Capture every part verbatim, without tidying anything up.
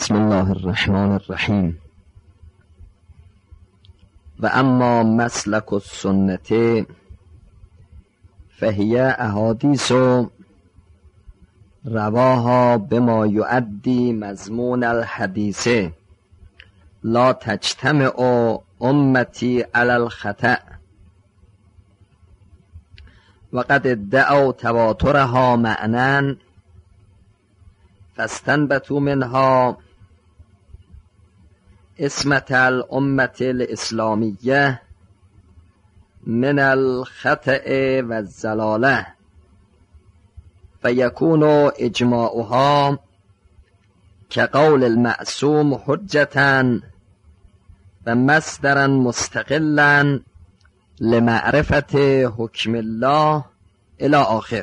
بسم الله الرحمن الرحیم. و اما مسلک السنة فهی احادیث رواها بما یؤدی مضمون الحدیث لا تجتمع امتی علی الخطأ وقد ادعوا تواترها معنى فاستنبطوا منها اسمة الأمة الإسلامية من الخطأ والزلالة فيكون إجماعها كقول المعصوم حجة ومصدرا مستقلا لمعرفة حكم الله إلى آخر.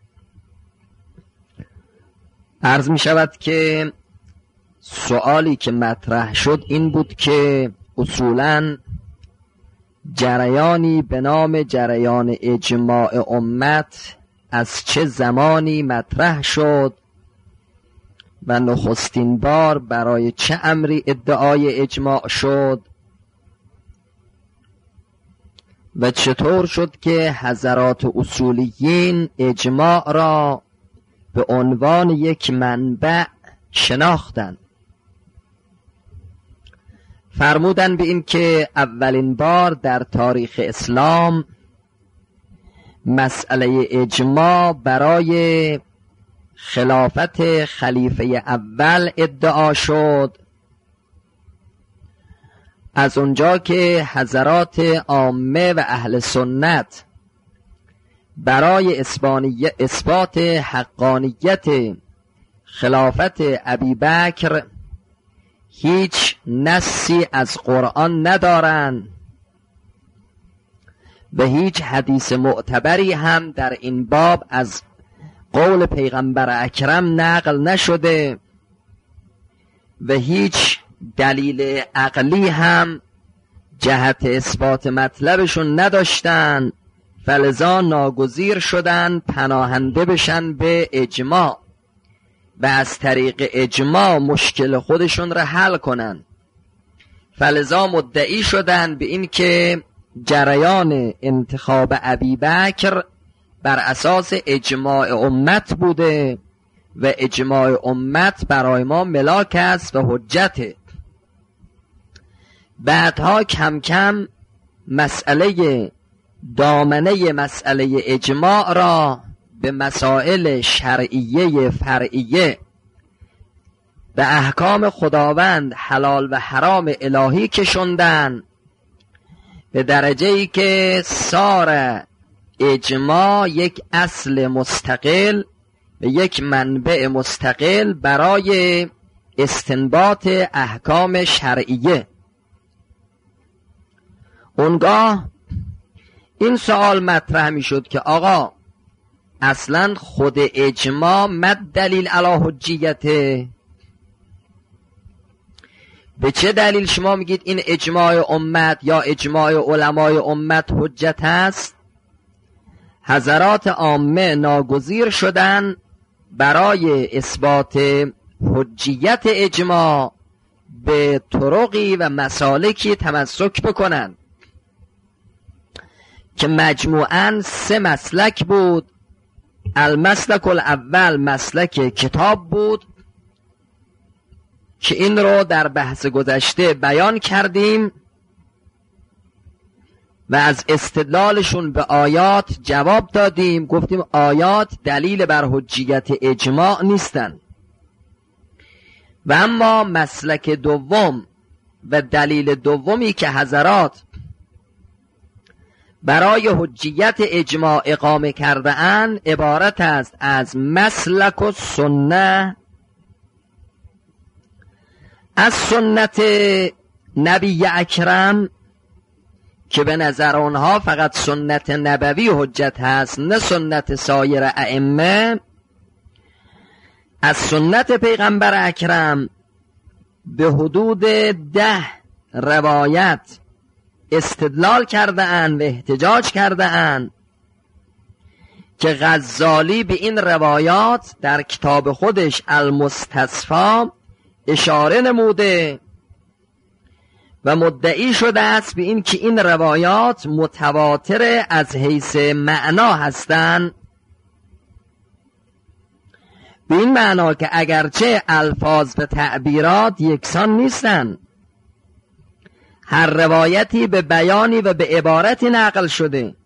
عرض می شود که سوالی که مطرح شد این بود که اصولاً جریانی به نام جریان اجماع امت از چه زمانی مطرح شد و نخستین بار برای چه امری ادعای اجماع شد و چطور شد که حضرات اصولیین اجماع را به عنوان یک منبع شناختند. فرمودن به این که اولین بار در تاریخ اسلام مسئله اجماع برای خلافت خلیفه اول ادعا شد از اونجا که حضرات عامه و اهل سنت برای اثبات حقانیت خلافت ابی بکر هیچ نصی از قرآن ندارند و هیچ حدیث معتبری هم در این باب از قول پیغمبر اکرم نقل نشده و هیچ دلیل عقلی هم جهت اثبات مطلبشون نداشتن، فلذا ناگزیر شدن پناهنده بشن به اجماع و از طریق اجماع مشکل خودشون را حل کنن. فلذا مدعی شدن به این که جریان انتخاب ابی بکر بر اساس اجماع امت بوده و اجماع امت برای ما ملاک است و حجته. بعدها کم کم مسئله دامنه مسئله اجماع را به مسائل شرعیه فرعیه به احکام خداوند حلال و حرام الهی کشوندن به درجه ای که سار اجماع یک اصل مستقل و یک منبع مستقل برای استنباط احکام شرعیه. اونگاه این سوال مطرح می شد که آقا اصلا خود اجماع مد دلیل علی حجیته؟ به چه دلیل شما میگید این اجماع امت یا اجماع علمای امت حجت است؟ حضرات عامه ناگزیر شدن برای اثبات حجیت اجماع به طرقی و مسالکی تمسک بکنند که مجموعاً سه مسلک بود. المسلک الاول مسلک کتاب بود که این رو در بحث گذشته بیان کردیم و از استدلالشون به آیات جواب دادیم. گفتیم آیات دلیل بر حجیت اجماع نیستن. و اما مسلک دوم و دلیل دومی که حضرات برای حجیت اجماع اقامه کرده اند عبارت است از مسلک و سنت، از سنت نبی اکرم که به نظر آنها فقط سنت نبوی حجت هست نه سنت سایر ائمه. از سنت پیغمبر اکرم به حدود ده روایت استدلال کرده اند و احتجاج کرده اند که غزالی به این روایات در کتاب خودش المستصفا اشاره نموده و مدعی شده است به این که این روایات متواتر از حیث معنا هستند، به این معنا که اگرچه الفاظ و تعبیرات یکسان نیستند، هر روایتی به بیانی و به عبارتی نقل شده،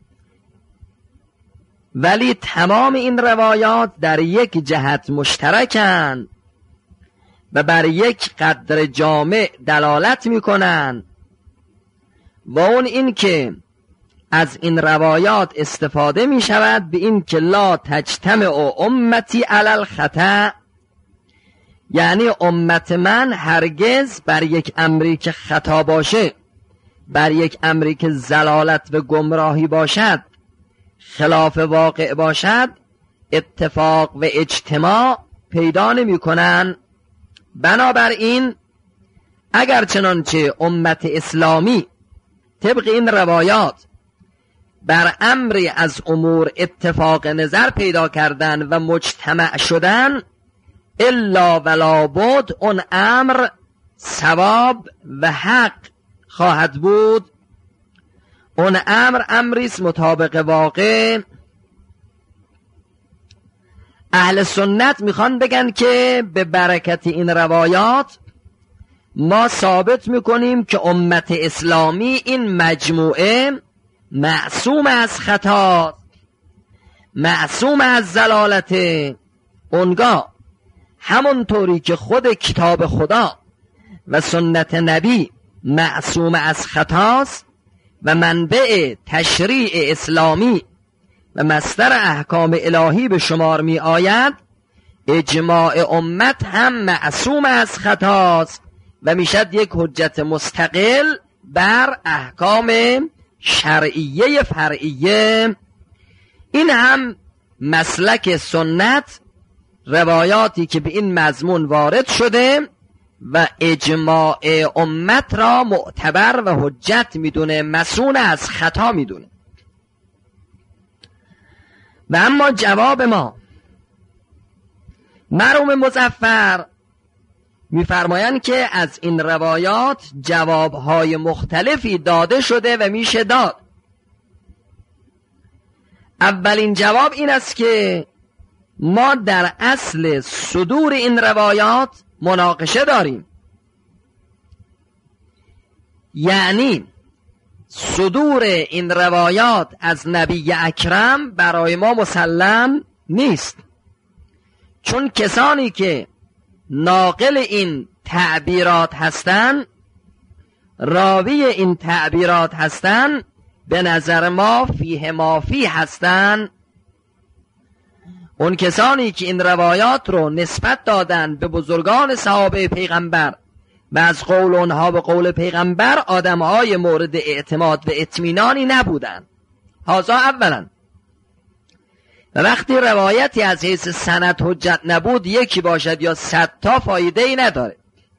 ولی تمام این روایات در یک جهت مشترکند و بر یک قدر جامع دلالت میکنند و اون این که از این روایات استفاده می شود به این که لا تجتمع امتی علی الخطأ، یعنی امت من هرگز بر یک امری که خطا باشه، بر یک امری که ضلالت و گمراهی باشد، خلاف واقع باشد، اتفاق و اجتماع پیدا نمی کنن. بنابراین اگر چنانچه امت اسلامی طبق این روایات بر امری از امور اتفاق نظر پیدا کردن و مجتمع شدن، الا ولا بد اون امر ثواب و حق خواهد بود. اون امر امریست مطابق واقع. اهل سنت میخوان بگن که به برکت این روایات ما ثابت میکنیم که امت اسلامی این مجموعه معصوم از خطا، معصوم از ضلالت. اونگاه همونطوری که خود کتاب خدا و سنت نبی معصوم از خطاست و منبع تشریع اسلامی و مصدر احکام الهی به شمار می آید، اجماع امت هم معصوم از خطاست و میشد یک حجت مستقل بر احکام شرعیه فرعیه. این هم مسلک سنت، روایاتی که به این مضمون وارد شده و اجماع امت را معتبر و حجت میدونه، مسون از خطا میدونه. و اما جواب ما، مرحوم مظفر میفرمایند که از این روایات جوابهای مختلفی داده شده و میشه داد. اولین جواب این است که ما در اصل صدور این روایات مناقشه داریم، یعنی صدور این روایات از نبی اکرم برای ما مسلم نیست، چون کسانی که ناقل این تعبیرات هستند، راوی این تعبیرات هستند، به نظر ما فیه ما فیه هستند. اون کسانی که این روایات رو نسبت دادن به بزرگان صحابه پیغمبر و از قول اونها به قول پیغمبر، آدمهای مورد اعتماد و اطمینانی نبودن. هذا اولا. و وقتی روایتی از حیث سند حجت نبود، یکی باشد یا صد تا، فایده ای نداره.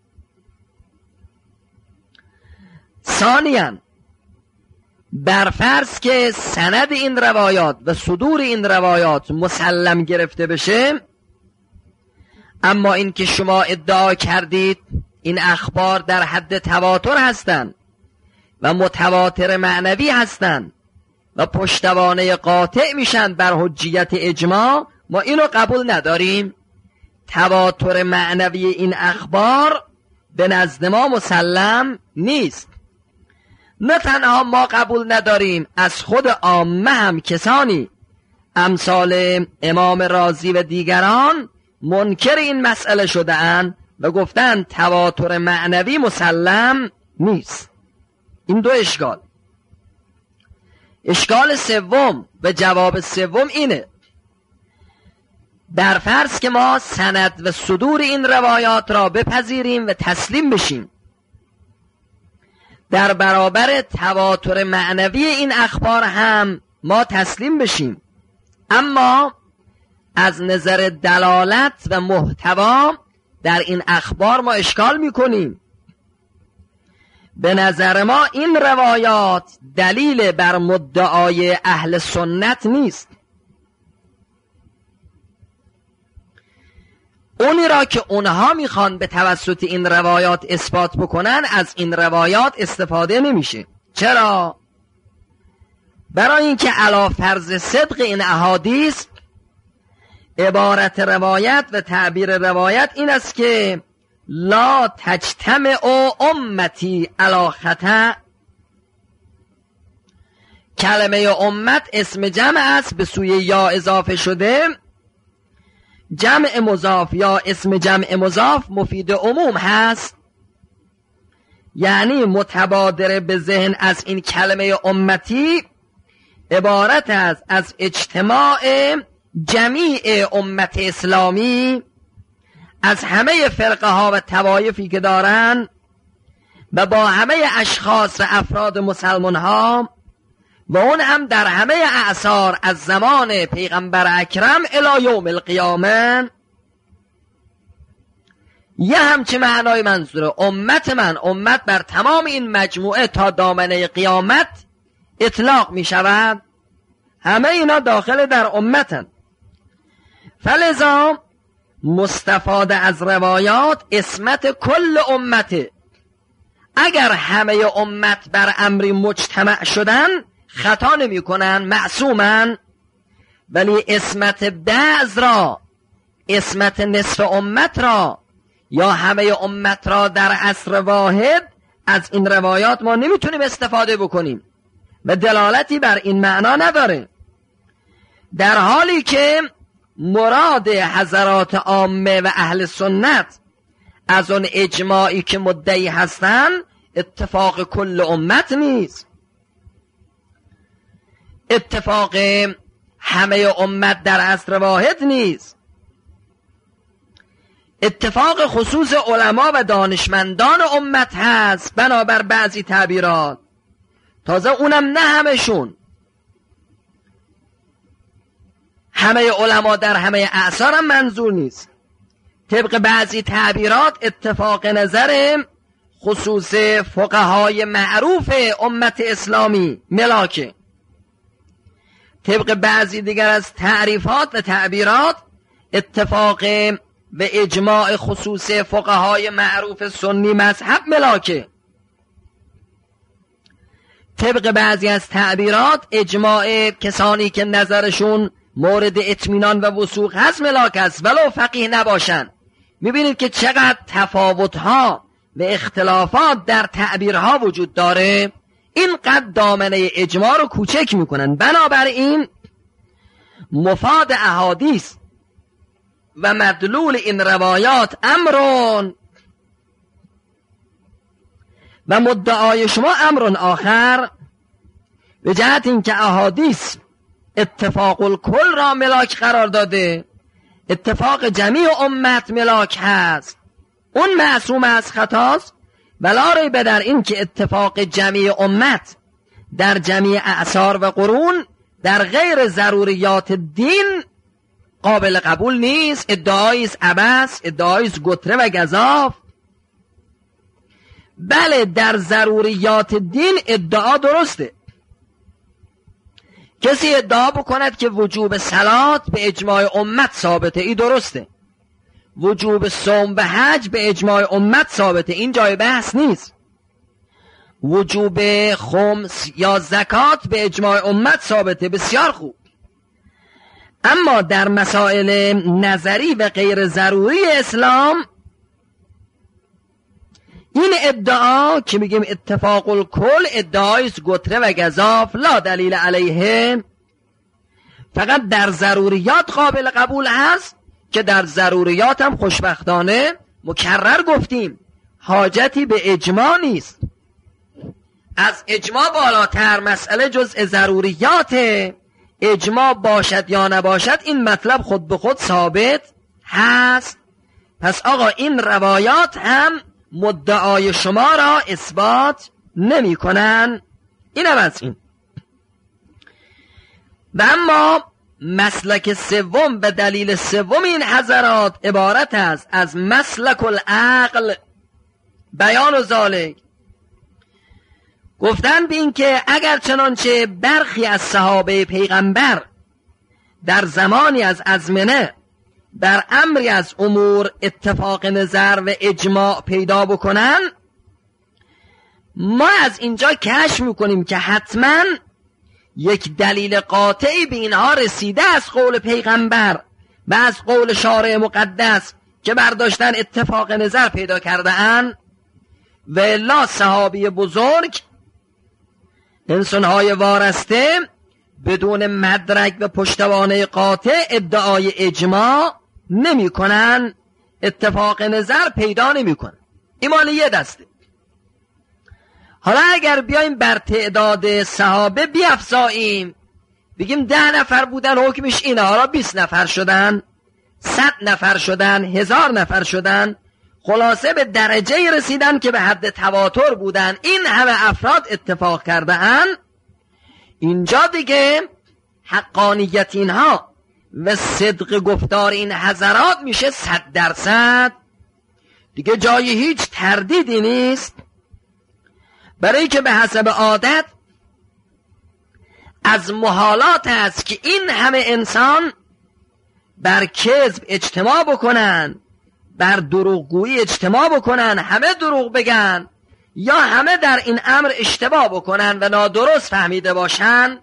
ثانیاً بر فرض که سند این روایات و صدور این روایات مسلم گرفته بشه، اما این که شما ادعا کردید این اخبار در حد تواتر هستند و متواتر معنوی هستند و پشتوانه قاطع میشن بر حجیت اجماع، ما اینو قبول نداریم. تواتر معنوی این اخبار به نزد ما مسلم نیست. نه تنها ما قبول نداریم، از خود عامه هم کسانی امثال امام رازی و دیگران منکر این مسئله شده اند و گفتن تواتر معنوی مسلم نیست. این دو اشکال. اشکال سوم و جواب سوم اینه، در فرض که ما سند و صدور این روایات را بپذیریم و تسلیم بشیم، در برابر تواتر معنوی این اخبار هم ما تسلیم بشیم، اما از نظر دلالت و محتوا در این اخبار ما اشکال میکنیم. به نظر ما این روایات دلیل بر مدعای اهل سنت نیست. اونی را که اونها میخوان به توسط این روایات اثبات بکنن از این روایات استفاده نمیشه. چرا؟ برای اینکه علی فرض صدق این احادیث عبارت روایت و تعبیر روایت این است که لا تجتمع امتی علی خطأ. کلمه امت اسم جمع است به سوی یا اضافه شده. جمع مضاف یا اسم جمع مضاف مفید عموم هست، یعنی متبادر به ذهن از این کلمه امتی عبارت است از اجتماع جمیع امت اسلامی، از همه فرقه ها و طوایفی که دارن و با همه اشخاص و افراد مسلمان ها و اون هم در همه اعصار از زمان پیغمبر اکرم الی یوم القیامه. یه همچه معنای منظوره امت من، امت بر تمام این مجموعه تا دامنه قیامت اطلاق می شود، همه اینا داخل در امتن. فلذا مستفاده از روایات اسمت کل امته. اگر همه امت بر امری مجتمع شدن خطا نمی کنن، معصومن، ولی اسمت بعض را، اسمت نصف امت را یا همه امت را در عصر واحد از این روایات ما نمیتونیم استفاده بکنیم و دلالتی بر این معنا نداره، در حالی که مراد حضرات عامه و اهل سنت از اون اجماعی که مدعی هستن اتفاق کل امت نیست، اتفاق همه امت در عصر واحد نیست، اتفاق خصوص علما و دانشمندان امت هست بنابر بعضی تعبیرات، تازه اونم نه همشون. همه علما در همه اعصار هم منظور نیست. طبق بعضی تعبیرات اتفاق نظر خصوص فقهای معروف امت اسلامی ملاکه. طبق بعضی دیگر از تعریفات و تعبیرات اتفاق و اجماع خصوص فقهای معروف سنی مذهب ملاکه. طبق بعضی از تعبیرات اجماع کسانی که نظرشون مورد اطمینان و وثوق هست ملاک است ولو فقیه نباشن. میبینید که چقدر تفاوتها و اختلافات در تعبیرها وجود داره، اینقدر دامنه اجماع رو کوچک میکنن. بنابراین مفاد احادیث و مدلول این روایات امرون و مدعای شما امرون آخر، به جهت اینکه احادیث اتفاق الکل را ملاک قرار داده، اتفاق جمیع امت ملاک هست، اون معصوم از خطاست، ولا ریب در این که اتفاق جمیع امت در جمیع اعصار و قرون در غیر ضروریات دین قابل قبول نیست. ادعایی است عبث، ادعایی است گتره و گزاف. بله در ضروریات دین ادعا درسته. کسی ادعا بکند که وجوب صلات به اجماع امت ثابته، این درسته. وجوب صوم به حج به اجماع امت ثابته، این جای بحث نیست. وجوب خمس یا زکات به اجماع امت ثابته، بسیار خوب. اما در مسائل نظری و غیر ضروری اسلام این ادعا که میگیم اتفاق الکل ادعایست گتره و گزاف، لا دلیل علیه. فقط در ضروریات قابل قبول هست که در ضروریات هم خوشبختانه مکرر گفتیم حاجتی به اجماع نیست. از اجماع بالاتر مسئله جزء ضروریات، اجماع باشد یا نباشد این مطلب خود به خود ثابت هست. پس آقا این روایات هم مدعای شما را اثبات نمی کنن. این هم از این. و اما مسلک سوم و دلیل سوم این حضرات عبارت است از مسلک العقل. بیان و ذالک گفتن به این که اگر چنانچه برخی از صحابه پیغمبر در زمانی از ازمنه در امری از امور اتفاق نظر و اجماع پیدا بکنن، ما از اینجا کشف میکنیم که حتما یک دلیل قاطعی به اینها رسیده از قول پیغمبر و از قول شارع مقدس که برداشتن اتفاق نظر پیدا کرده اند. و الا صحابی بزرگ، انسانهای وارسته، بدون مدرک و پشتوانه قاطع ادعای اجماع نمی کنن، اتفاق نظر پیدا نمی کنن. این مال یه دسته. حالا اگر بیایم بر تعداد صحابه بیفزاییم، بگیم ده نفر بودن حکمش اینه، حالا بیست نفر شدن، صد نفر شدن، هزار نفر شدن، خلاصه به درجه رسیدن که به حد تواتر بودن، این همه افراد اتفاق کرده ان. اینجا دیگه حقانیت اینها و صدق گفتار این حضرات میشه صد درصد، دیگه جای هیچ تردیدی نیست. برای که به حسب عادت از محالات است که این همه انسان بر کذب اجتماع بکنن، بر دروغگویی اجتماع بکنن، همه دروغ بگن یا همه در این امر اشتباه بکنن و نادرست فهمیده باشن.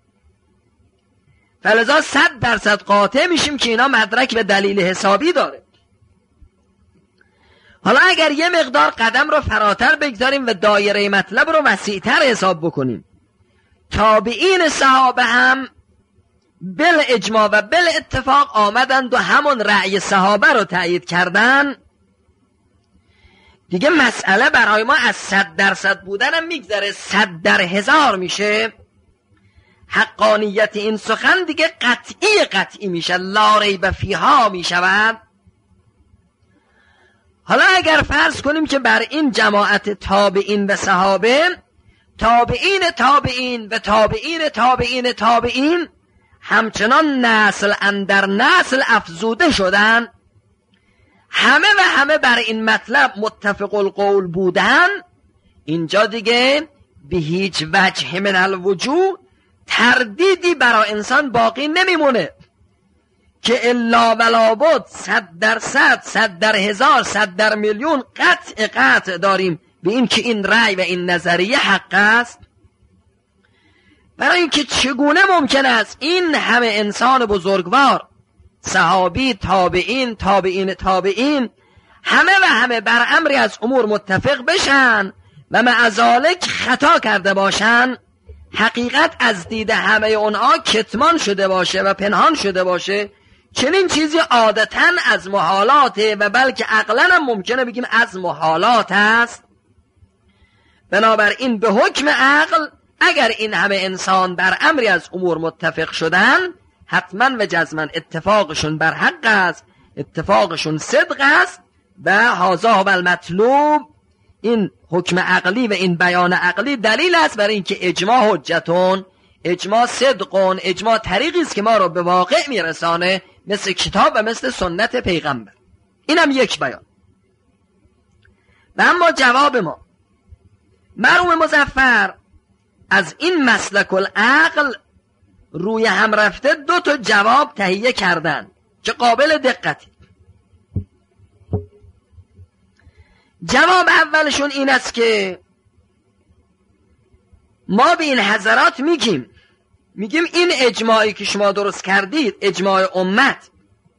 فلذا صد درصد قاطع میشیم که اینا مدرک و دلیل حسابی داره. حالا اگر یه مقدار قدم رو فراتر بگذاریم و دایره مطلب رو وسیع‌تر حساب بکنیم، تابعین صحابه هم بل اجماع و بل اتفاق آمدند و همون رأی صحابه رو تأیید کردن، دیگه مسئله برای ما از صد درصد بودن هم میگذره، صد در هزار میشه. حقانیت این سخن دیگه قطعی قطعی میشه، لا ریب فیها میشود. حالا اگر فرض کنیم که بر این جماعت تابعین و صحابه، تابعین تابعین و تابعین تابعین تابعین همچنان نسل اندر نسل افزوده شدن، همه و همه بر این مطلب متفق القول بودن، اینجا دیگه به هیچ وجه من الوجوه تردیدی برای انسان باقی نمیمونه که الا ولا بد صد در صد، صد در هزار، صد در میلیون قطع قطع داریم به این که این رأی و این نظریه حق است. برای اینکه چگونه ممکن است این همه انسان بزرگوار، صحابی، تابعین، تابعین تابعین، همه و همه بر امری از امور متفق بشن و مع ذالک خطا کرده باشن، حقیقت از دید همه اونها کتمان شده باشه و پنهان شده باشه. چنین چیزی عادتاً از محالاته و بلکه عقلاً هم ممکنه بگیم از محالات است. بنابراین به حکم عقل اگر این همه انسان بر امری از امور متفق شدن، حتما و جزما اتفاقشون بر حق است، اتفاقشون صدق است و هذا هو المطلوب. این حکم عقلی و این بیان عقلی دلیل است برای اینکه اجماع حجتون، اجماع صدقون، اجماع طریقی است که ما رو به واقع میرسانه، مثل کتاب و مثل سنت پیغمبر. اینم یک بیان. و اما جواب ما، مرحوم مظفر از این مسلک العقل روی هم رفته دو تا جواب تهیه کردن که قابل دقتی. جواب اولشون این است که ما به این حضرات میگیم میگیم این اجماعی که شما درست کردید، اجماع امت،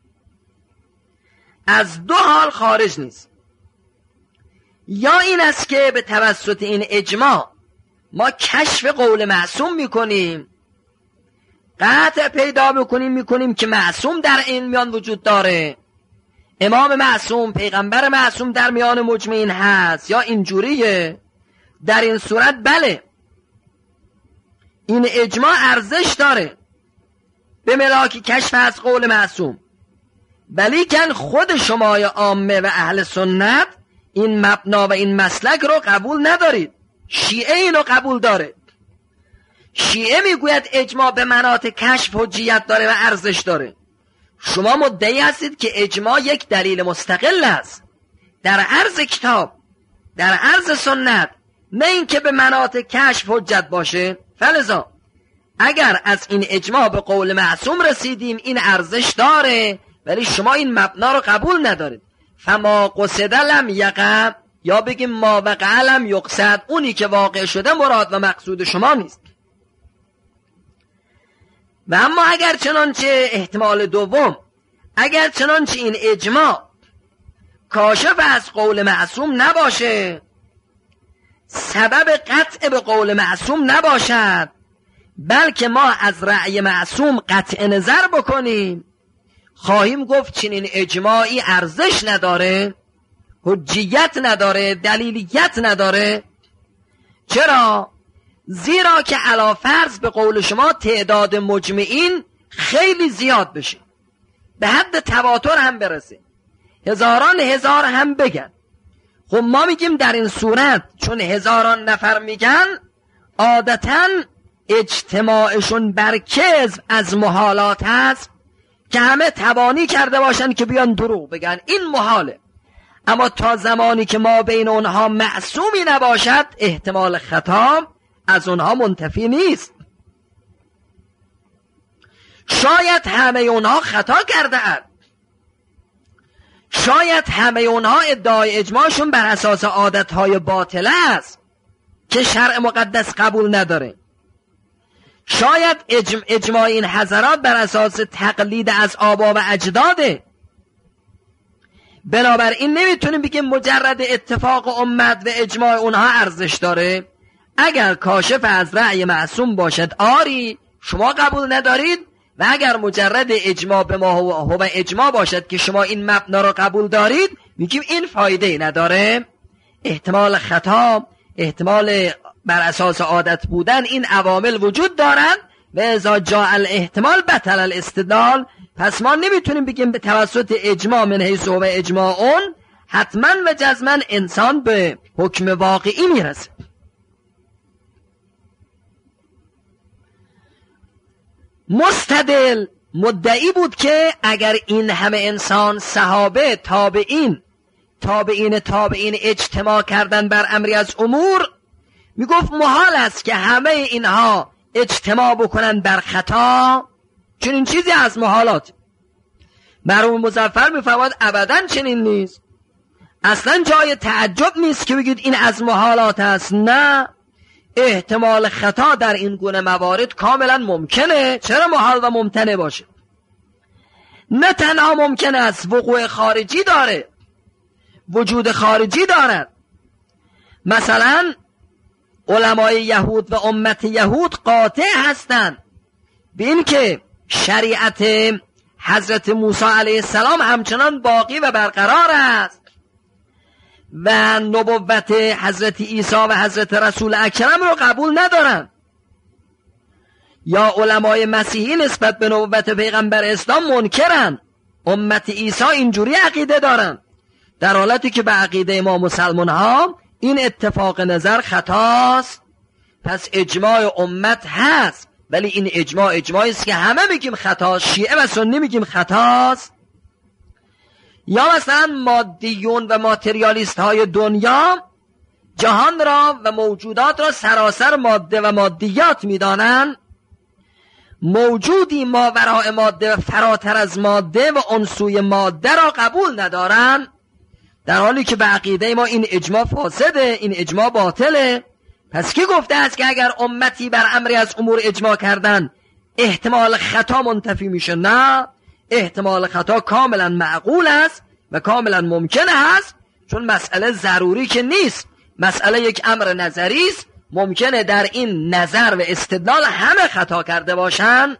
از دو حال خارج نیست. یا این است که به توسط این اجماع ما کشف قول معصوم میکنیم، قطع پیدا میکنیم میکنیم که معصوم در این میان وجود داره، امام معصوم، پیغمبر معصوم در میان مجمعین هست، یا اینجوریه. در این صورت بله، این اجماع ارزش داره به ملاک کشف از قول معصوم، ولیکن خود شمای عامه و اهل سنت این مبنا و این مسلک رو قبول ندارید. شیعه اینو قبول داره. شیعه میگوید اجماع به مناط کشف حجیت داره و ارزش داره. شما مدعی هستید که اجماع یک دلیل مستقل است در عرض کتاب، در عرض سنت، نه اینکه به مناط کشف حجت باشه. فلذا اگر از این اجماع به قول معصوم رسیدیم این ارزش داره ولی شما این مبنا رو قبول ندارید. فما قصد لم یقع، یا بگیم ما وقع لم یقصد، اونی که واقع شده مراد و مقصود شما نیست. و اما اگر چنانچه احتمال دوم، اگر چنانچه این اجماع کاشف از قول معصوم نباشه، سبب قطع به قول معصوم نباشد، بلکه ما از رأی معصوم قطع نظر بکنیم، خواهیم گفت چنین اجماعی ارزش نداره، حجیت نداره، دلیلیت نداره. چرا؟ زیرا که علی فرض به قول شما تعداد مجمعین خیلی زیاد بشه، به حد تواتر هم برسه، هزاران هزار هم بگن. خب ما میگیم در این صورت چون هزاران نفر میگن، عادتاً اجتماعشون بر کذب از محالات هست که همه توانی کرده باشن که بیان دروغ بگن، این محاله. اما تا زمانی که ما بین اونها معصومی نباشد، احتمال خطا از اونها منتفی نیست. شاید همه اونها خطا کرده اند، شاید همه اونها ادعای اجماعشون بر اساس عادتهای باطله است که شرع مقدس قبول نداره، شاید اجم اجماع این حضرات بر اساس تقلید از آبا و اجداده. بنابراین نمیتونیم بگیم مجرد اتفاق امت و اجماع اونها ارزش داره. اگر کاشف از رأی معصوم باشد آری، شما قبول ندارید، و اگر مجرد اجماع به ما هو اجماع باشد که شما این مبنا رو قبول دارید، میگیم این فایده نداره. احتمال خطا، احتمال بر اساس عادت بودن، این عوامل وجود دارند و اذا جاء الاحتمال بطل الاستدلال. پس ما نمیتونیم بگیم به توسط اجماع من حیث هو اجماع اون حتما و جزما انسان به حکم واقعی میرسه. مستدل مدعی بود که اگر این همه انسان، صحابه، تابعین، تابعین تابعین اجتماع کردن بر امری از امور، میگفت محال است که همه اینها اجتماع بکنن بر خطا، چون این چیزی از محالات. مرحوم مظفر میفرماد ابداً چنین نیست، اصلا جای تعجب نیست که بگید این از محالات است. نه، احتمال خطا در این گونه موارد کاملا ممکنه. چرا محال و ممتنع باشه؟ نه تنها ممکن است، وقوع خارجی داره، وجود خارجی دارد. مثلا علمای یهود و امت یهود قاطع هستند به این که شریعت حضرت موسی علیه السلام همچنان باقی و برقرار است و نبوت حضرت عیسی و حضرت رسول اکرم رو قبول ندارن. یا علمای مسیحی نسبت به نبوت پیغمبر اسلام منکرن. امت عیسی اینجوری عقیده دارن، در حالتی که به عقیده ما مسلمان ها این اتفاق نظر خطاست. پس اجماع امت هست، ولی این اجماع اجماعی است که همه میگیم خطاست، شیعه و سنی میگیم خطاست. یا مثلا مادیون و ماتریالیست های دنیا جهان را و موجودات را سراسر ماده و مادیات میدانند، موجودی ماوراء ماده و فراتر از ماده و اون سوی ماده را قبول ندارند، در حالی که به عقیده ما این اجماع فاسده، این اجماع باطله. پس کی گفته است که اگر امتی بر امری از امور اجماع کردن احتمال خطا منتفی میشه؟ نه، احتمال خطا کاملا معقول است و کاملا ممکن است، چون مسئله ضروری که نیست، مسئله یک امر نظری است. ممکنه در این نظر و استدلال همه خطا کرده باشن،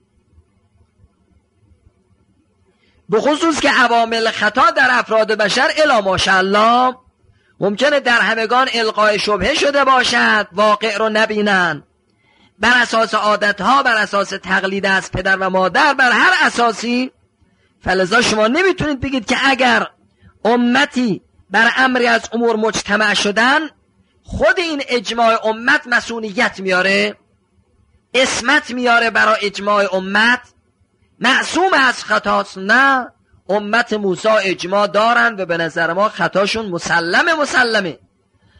به خصوص که عوامل خطا در افراد بشر الا ماشاءالله ممکنه در همگان القای شبهه شده باشد، واقع رو نبینن، بر اساس عادتها، بر اساس تقلید از پدر و مادر، بر هر اساسی. فلذا شما نمیتونید بگید که اگر امتی بر امری از امور مجتمع شدن خود این اجماع امت مسئولیت میاره، اسمت میاره برای اجماع امت، معصوم از خطاست. نه، امت موسی اجماع دارن و به نظر ما خطاشون مسلمه مسلمه.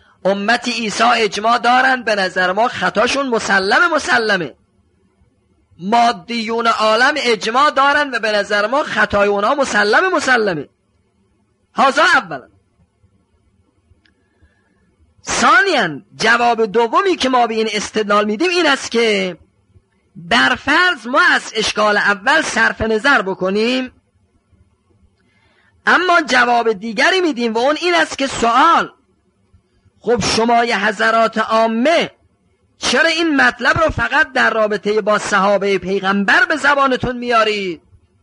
امت عیسی اجماع دارن، به نظر ما خطاشون مسلمه مسلمه. مادیون عالم اجماع دارن و به نظر ما خطای اونا مسلم مسلمه. هازا اولا. ثانیاً جواب دومی که ما به این استدلال میدیم این است که در فرض ما از اشکال اول صرف نظر بکنیم، اما جواب دیگری میدیم و اون این است که سوال، خب شما ی حضرات عامه چرا این مطلب رو فقط در رابطه با صحابه پیغمبر به زبانتون میارید؟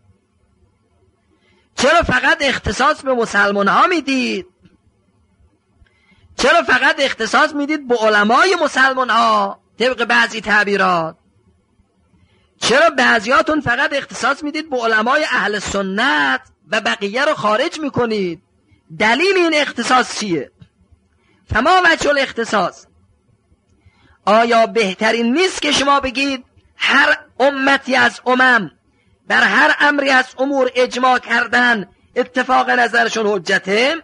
چرا فقط اختصاص به مسلمان ها میدید؟ چرا فقط اختصاص میدید به علمای مسلمان ها طبق بعضی تعبیرات؟ چرا بعضیاتون فقط اختصاص میدید به علمای اهل سنت و بقیه رو خارج میکنید؟ دلیل این اختصاص چیه؟ فما وجه الاختصاص؟ آیا بهترین نیست که شما بگید هر امتی از امم در هر امری از امور اجماع کردن، اتفاق نظرشون حجته،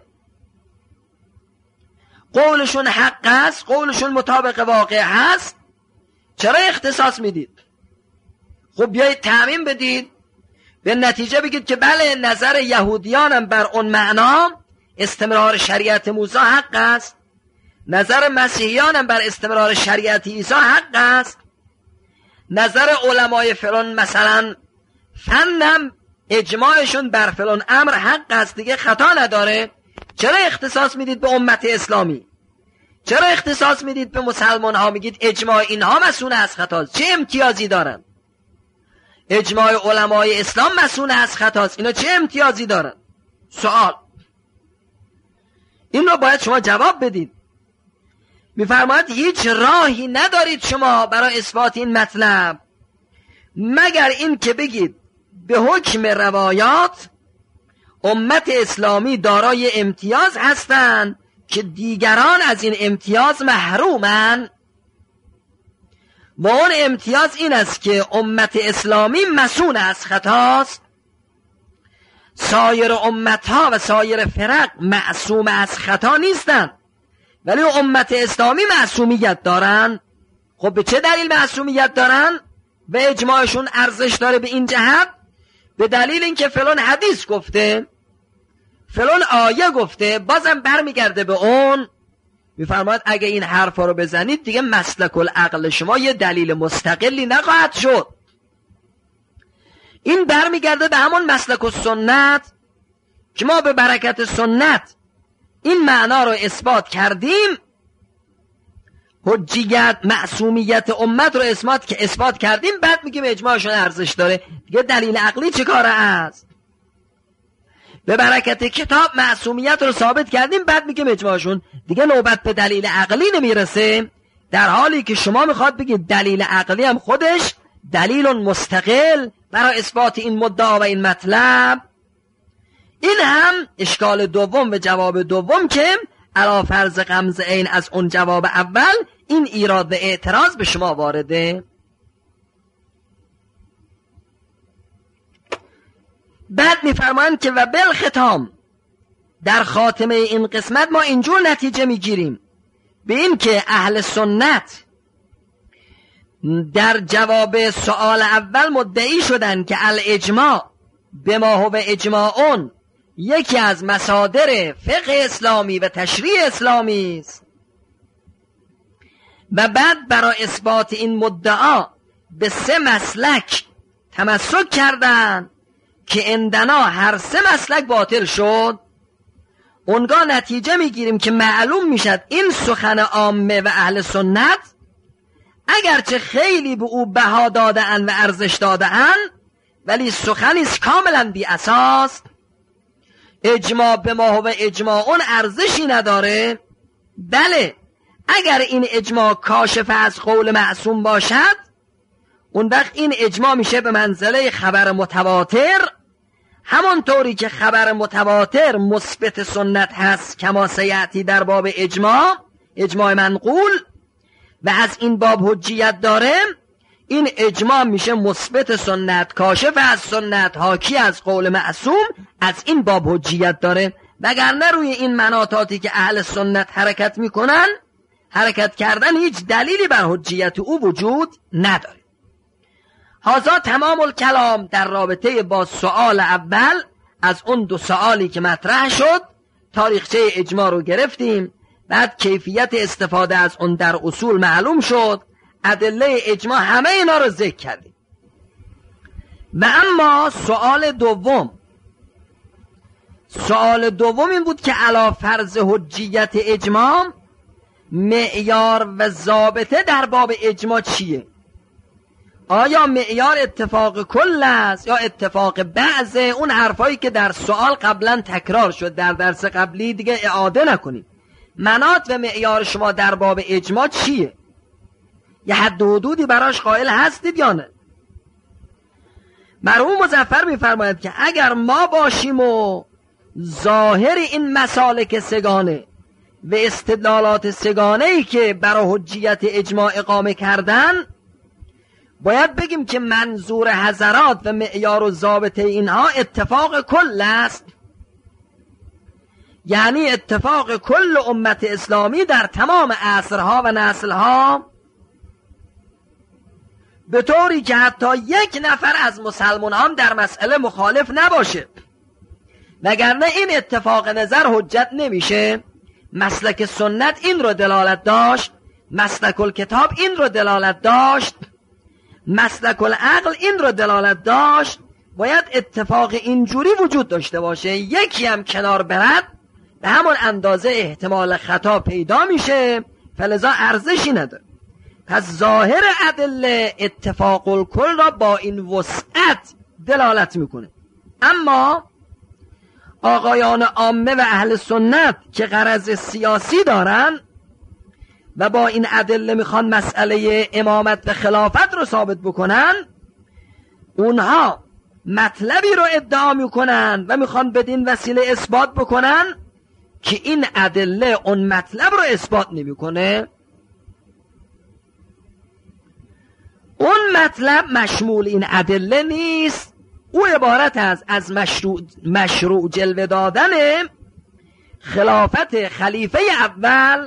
قولشون حق است، قولشون مطابق واقع هست؟ چرا اختصاص میدید؟ خب بیایید تعمیم بدید، به نتیجه بگید که بله نظر یهودیانم بر اون معنا استمرار شریعت موسی حق است، نظر مسیحیانم بر استمرار شریعت عیسی حق است، نظر علمای فلان مثلا فنم اجماعشون بر فلان امر حق است، دیگه خطا نداره. چرا اختصاص میدید به امت اسلامی؟ چرا اختصاص میدید به مسلمان ها؟ میگید اجماع اینها مسئول از خطاست. چه امتیازی دارن؟ اجماع علمای اسلام مسئول از خطاست، اینا چه امتیازی دارن؟ سوال این رو باید شما جواب بدید. میفرماید هیچ راهی ندارید شما برای اثبات این مطلب مگر این که بگید به حکم روایات امت اسلامی دارای امتیاز هستند که دیگران از این امتیاز محرومن. و اون امتیاز این است که امت اسلامی مسئول از خطاست، سایر امتها و سایر فرق معصوم از خطا نیستند، ولی امت اسلامی معصومیت دارن. خب به چه دلیل معصومیت دارن و اجماعشون ارزش داره به این جهت؟ به دلیل اینکه فلان حدیث گفته، فلان آیه گفته. بازم برمیگرده به اون، میفرماید اگه این حرفا رو بزنید دیگه مسلک العقل شما یه دلیل مستقلی نخواهد شد. این برمیگرده به همون مسلک السنت که ما به برکت سنت این معنا رو اثبات کردیم، حجیت معصومیت امت رو اثبات که اثبات کردیم، بعد میگیم اجماعشون ارزش داره. دیگه دلیل عقلی چه کاره است؟ به برکت کتاب معصومیت رو ثابت کردیم، بعد میگیم اجماعشون. دیگه نوبت به دلیل عقلی نمیرسه، در حالی که شما میخواد بگید دلیل عقلی هم خودش دلیل مستقل برای اثبات این مدعا و این مطلب. این هم اشکال دوم و جواب دوم که علا فرض غمز عین از اون جواب اول این ایراد و اعتراض به شما وارده. بعد میفرمایند که و بالختام، در خاتمه این قسمت ما اینجور نتیجه میگیریم به این که اهل سنت در جواب سوال اول مدعی شدن که الاجماع به ما هو اجماعون یکی از مصادر فقه اسلامی و تشریع اسلامی است، و بعد برای اثبات این مدعا به سه مسلک تمسک کردند که عندنا هر سه مسلک باطل شد. اونگاه نتیجه میگیریم که معلوم میشد این سخن عامه و اهل سنت اگرچه خیلی به او بها داده‌اند و ارزش داده‌اند، ولی سخنی است کاملا بی اساس. اجماع به ما و اجماع اون ارزشی نداره. بله اگر این اجماع کاشف از قول معصوم باشد، اون وقت این اجماع میشه به منزله خبر متواتر، همونطوری که خبر متواتر مثبت سنت هست کما سیأتی در باب اجماع، اجماع منقول، و از این باب حجیت داره. این اجماع میشه مثبت سنت، کاشف از سنت، حاکی از قول معصوم، از این باب حجیت داره. وگرنه روی این مناطاتی که اهل سنت حرکت میکنن، حرکت کردن هیچ دلیلی بر حجیت او وجود نداره. هازا تمام الکلام در رابطه با سوال اول. از اون دو سوالی که مطرح شد تاریخچه اجماع رو گرفتیم، بعد کیفیت استفاده از اون در اصول معلوم شد، ادله اجماع همه اینا رو ذکر کردیم. و اما سوال دوم سوال دوم این بود که علی فرض حجیت اجماع معیار و ضابطه در باب اجماع چیه؟ آیا معیار اتفاق کل است یا اتفاق بعضه؟ اون حرفایی که در سوال قبلا تکرار شد در درس قبلی دیگه اعاده نکنیم. مناط و معیار شما در باب اجماع چیه؟ یه حد و حدودی براش قائل هستید یا نه؟ مرحوم مظفر میفرماید که اگر ما باشیم و ظاهر این مسالک سگانه و استدلالات سگانه ای که برای حجیت اجماع اقامه کردن، باید بگیم که منظور حضرات و معیار و ضابطه اینها اتفاق کل است، یعنی اتفاق کل امت اسلامی در تمام عصرها و نسلها، به طوری که حتی یک نفر از مسلمان هم در مسئله مخالف نباشه، وگرنه این اتفاق نظر حجت نمیشه. مسلک سنت این رو دلالت داشت، مسلک الکتاب این رو دلالت داشت، مسلک العقل این رو دلالت داشت. باید اتفاق اینجوری وجود داشته باشه، یکی هم کنار برد به همون اندازه احتمال خطا پیدا میشه، فلذا ارزشی نداره. پس ظاهر ادله اتفاق الکل را با این وسعت دلالت میکنه. اما آقایان عامه و اهل سنت که غرض سیاسی دارن و با این ادله میخوان مسئله امامت و خلافت رو ثابت بکنن، اونها مطلبی رو ادعا میکنن و میخوان بدین وسیله اثبات بکنن که این ادله اون مطلب رو اثبات نمیکنه. اون مطلب مشمول این ادله نیست. او عبارت از از مشروع, مشروع جلوه دادن خلافت خلیفه اول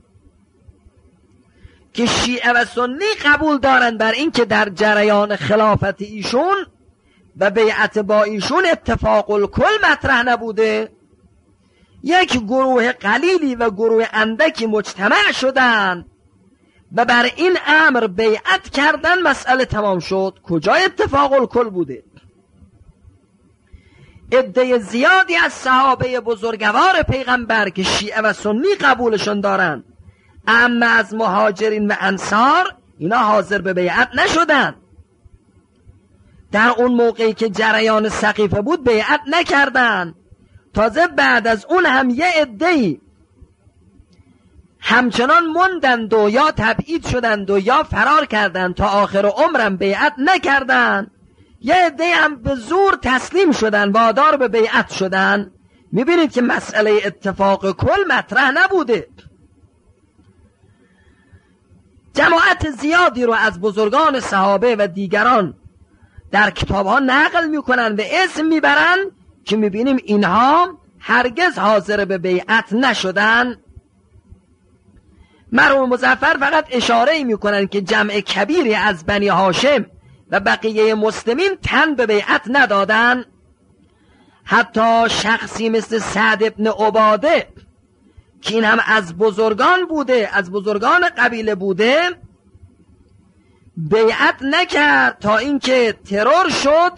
که شیعه و سنی قبول دارند بر این که در جریان خلافت ایشون و بیعت با ایشون اتفاق الکل مطرح نبوده. یک گروه قلیلی و گروه اندکی مجتمع شدند و بر این امر بیعت کردن، مسئله تمام شد. کجا اتفاق الکل بوده؟ عده زیادی از صحابه بزرگوار پیغمبر که شیعه و سنی قبولشون دارن، اما از مهاجرین و انصار اینا حاضر به بیعت نشدن. در اون موقعی که جریان سقیفه بود بیعت نکردن. تازه بعد از اون هم یه عده‌ای همچنان موندند و یا تبعید شدند و یا فرار کردند تا آخر عمرم بیعت نکردند. یه عده هم به زور تسلیم شدن، وادار به بیعت شدن. میبینید که مسئله اتفاق کل مطرح نبوده. جماعت زیادی رو از بزرگان صحابه و دیگران در کتاب ها نقل میکنن و اسم میبرن که میبینیم اینها هرگز حاضر به بیعت نشدن. مرحوم مظفر فقط اشاره میکنن که جمع کبیری از بنی هاشم و بقیه مسلمین تن به بیعت ندادن. حتی شخصی مثل سعد ابن عباده که این هم از بزرگان بوده، از بزرگان قبیله بوده، بیعت نکرد تا اینکه ترور شد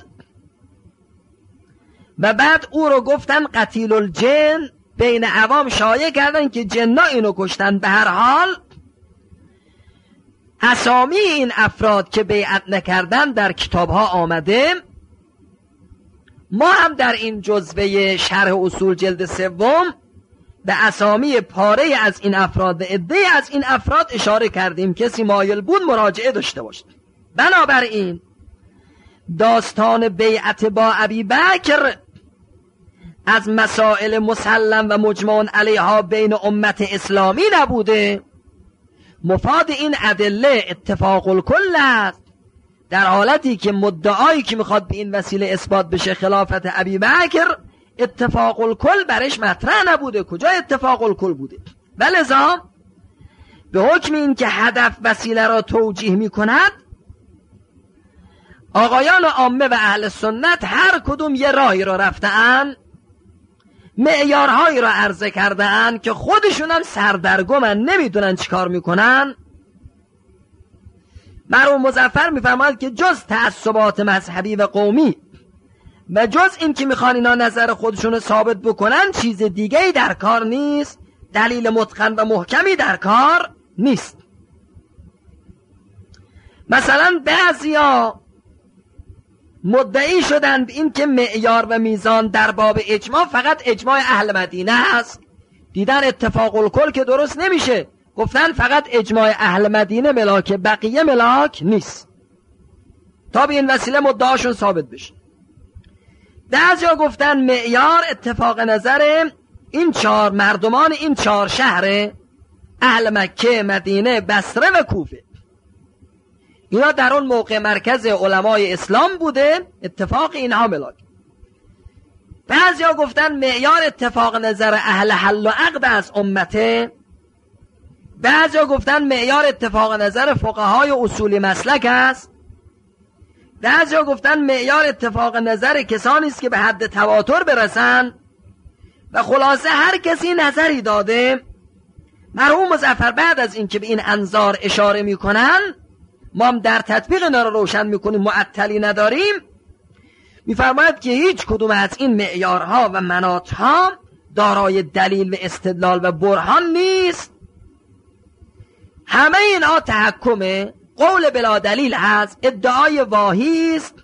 و بعد او رو گفتن قتیل الجن، بین عوام شایع کردن که جنا اینو کشتن. به هر حال اسامی این افراد که بیعت نکردن در کتاب ها آمده. ما هم در این جزوه شرح اصول جلد سوم به اسامی پاره از این افراد و عده از این افراد اشاره کردیم. کسی مایل بود مراجعه داشته باشد. بنابراین داستان بیعت با ابی بکر از مسائل مسلم و مجمع علیها بین امت اسلامی نبوده. مفاد این ادله اتفاق الکل است، در حالتی که مدعایی که میخواد به این وسیله اثبات بشه خلافت ابی بکر اتفاق الکل برش مطرح نبوده. کجا اتفاق الکل بوده؟ ولذا به حکم این که هدف وسیله را توجیه میکند، آقایان عامه و اهل سنت هر کدوم یه راهی رو رفتن، معیارهایی رو عرضه کردن که خودشون هم سردرگمن، نمیدونن چی کار میکنن. مرحوم مظفر میفرماید که جز تعصبات مذهبی و قومی و جز این که میخوان اینا نظر خودشون رو ثابت بکنن چیز دیگه‌ای در کار نیست، دلیل متقن و محکمی در کار نیست. مثلا بعضیا مدعی شدند این که معیار و میزان در باب اجماع فقط اجماع اهل مدینه هست، دیدن اتفاق الکل که درست نمیشه، گفتن فقط اجماع اهل مدینه ملاک، بقیه ملاک نیست، تا به این وسیله مدعاشون ثابت بشه. بعضیا گفتن معیار اتفاق نظر این چهار مردمان این چهار شهر، اهل مکه، مدینه، بصره و کوفه. اینا در اون موقع مرکز علمای اسلام بوده، اتفاق اینها ملاک. بعضیا گفتن معیار اتفاق نظر اهل حل و عقد از امته. بعضیا گفتن معیار اتفاق نظر فقهای اصولی مسلک است. بعضیا گفتن معیار اتفاق نظر کسانی است که به حد تواتر برسن. و خلاصه هر کسی نظری داده. مرحوم مظفر بعد از اینکه به این انظار اشاره میکنن، ما هم در تطبیق اینا رو روشن میکنیم، معطلی نداریم، میفرماید که هیچ کدوم از این معیارها و مناطها دارای دلیل و استدلال و برهان نیست. همه اینا تحکم قول بلا دلیل هست، ادعای واهی است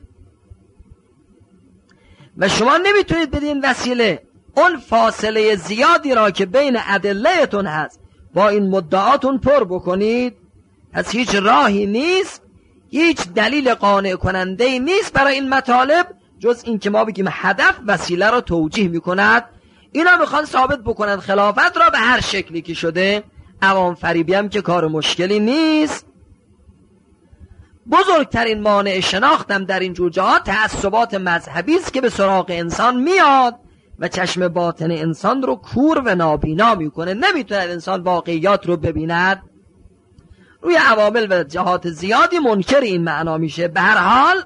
و شما نمیتونید بدین وسیله اون فاصله زیادی را که بین ادلهتون هست با این مدعاتون پر بکنید. از هیچ راهی نیست، هیچ دلیل قانع کننده نیست برای این مطالب جز این که ما بگیم هدف وسیله را توجیه میکند. اینا میخوان ثابت بکنن خلافت را به هر شکلی که شده. عوام فریبی هم که کار مشکلی نیست. بزرگترین مانع شناختم در این جور جاها تعصبات مذهبی است که به سراغ انسان میاد و چشم باطن انسان رو کور و نابینا میکنه، نمیتونه انسان واقعیات رو ببیند. روی عوامل و جهات زیادی منکر این معنا میشه. به هر حال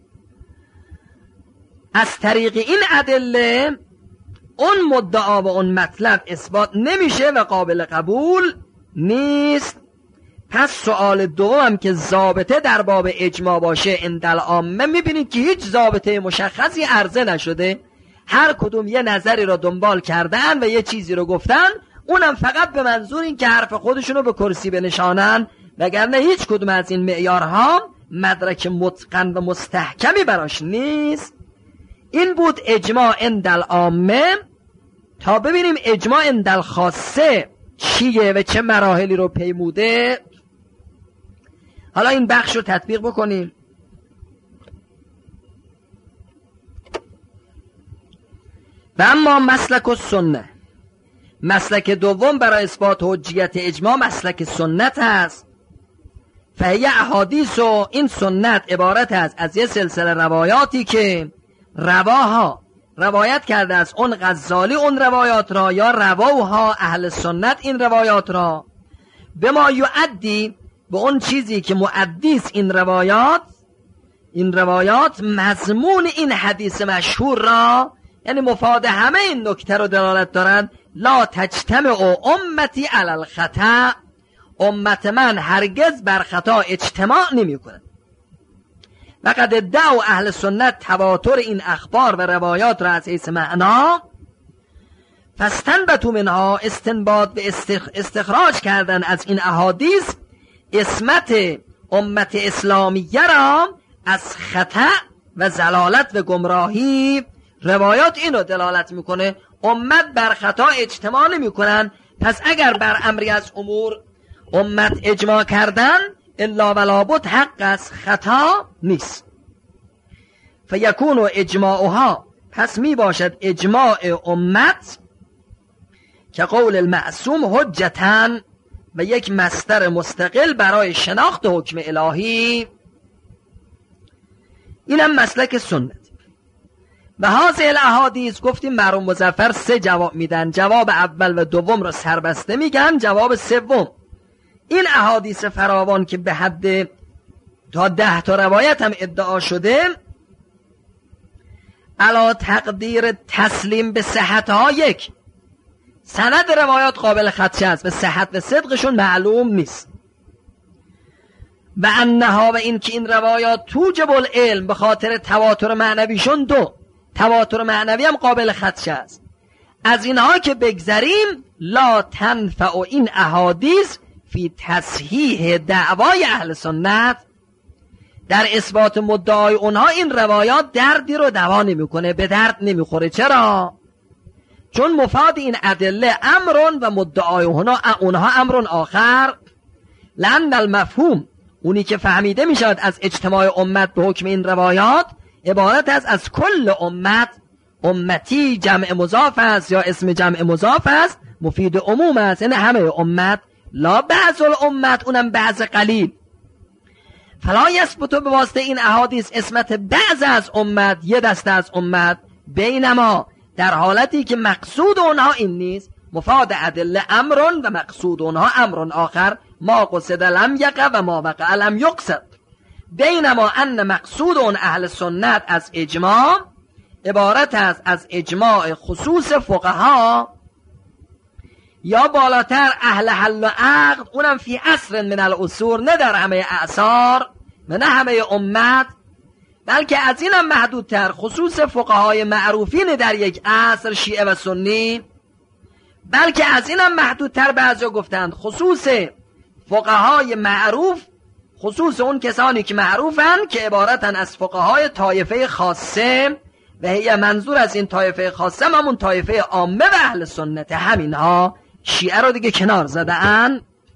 از طریق این ادله اون مدعا و اون مطلب اثبات نمیشه و قابل قبول نیست. پس سوال دوم که ضابطه در باب اجماع باشه اندل عامه، میبینید که هیچ ضابطه مشخصی عرضه نشده، هر کدوم یه نظری رو دنبال کردن و یه چیزی رو گفتن، اونم فقط به منظور این که حرف خودشونو به کرسی بنشانن، وگرنه هیچ کدوم از این معیارها مدرک متقن و مستحکمی براش نیست. این بود اجماع اندل عامه. تا ببینیم اجماع اندل خاصه چیه و چه مراحلی رو پیموده. حالا این بخش رو تطبیق بکنیم. و اما مسلک و سنت، مسلک دوم برای اثبات حجیت اجماع مسلک سنت است. فهی احادیث، و این سنت عبارت است از یه سلسله روایاتی که رواها روایت کرده از اون غزالی اون روایات را، یا رواها اهل سنت این روایات را، به ما یعدی، به اون چیزی که معدیس این روایات این روایات مضمون این حدیث مشهور را، یعنی مفاد همه این نکته رو دلالت دارند. لا تجتمع امتی علی الخطا، امت من هرگز بر خطا اجتماع نمی کند. وقد ادعوا اهل سنت تواتر این اخبار و روایات را از حیث معنا، فاستنبطوا منها، استنباط و استخراج کردن از این احادیث اسمت امت اسلامیه را از خطا و زلالت و گمراهی. روایات این رو دلالت میکنه امت بر خطا اجتماع نمی کنن، پس اگر بر امری از امور امت اجماع کردن الا ولا بد حق از خطا نیست. فیکون اجماعها، پس می باشد اجماع امت که قول المعصوم حجتن، و یک مصدر مستقل برای شناخت حکم الهی. اینم مسلک سنت. و هذه الاحادیث، گفتیم مرحوم مظفر سه جواب میدن، جواب اول و دوم را سربسته میگن، جواب سوم این احادیث فراوان که به حد تا ده تا روایت هم ادعا شده، علا تقدیر تسلیم به صحتها یک، سند روایات قابل خدشه است، به صحت و صدقشون معلوم نیست. و انها و این که این روایات توجب العلم، به خاطر تواتر معنویشون دو، تواتر معنوی هم قابل خدشه است. از اینها که بگذریم، لا تنفع این احادیث فی تصحیح دعوای اهل سنت، در اثبات مدعای اونها این روایات دردی رو دوا نمیکنه، به درد نمیخوره. چرا؟ چون مفاد این ادله امرون و مدعای اونها امرون آخر، لأن المفهوم، اونی که فهمیده میشود از اجتماع امت به حکم این روایات، عبارت است از کل امت. امتی جمع مضاف است یا اسم جمع مضاف است، مفید عموم است، یعنی همه امت، لا بعض الامت، اونم بعض قلیل. فلا یثبت به واسطه این احادیث اسمت بعض از امت، یه دسته از امت، بینما در حالتی که مقصود اونها این نیست، مفاد ادله امرون و مقصود اونها امرون آخر، ما قصد لم یقع و ما وقع لم یقصد. بینما ان مقصود اون اهل سنت از اجماع عبارت است از اجماع خصوص فقها یا بالاتر اهل حل و عقد، اونم فی عصر من الاصول، نه در همه اعصار و نه همه امت، بلکه از اینم محدودتر، خصوص فقهای معروفین در یک عصر، شیعه و سنی، بلکه از اینم محدودتر، بعضی گفتند خصوص فقهای معروف، خصوص اون کسانی که معروفن که عبارتن از فقهای طایفه خاصه، و هی منظور از این طایفه خاصه همون طایفه عامه و اهل سنت، همینها شیعه رو دیگه کنار زدن،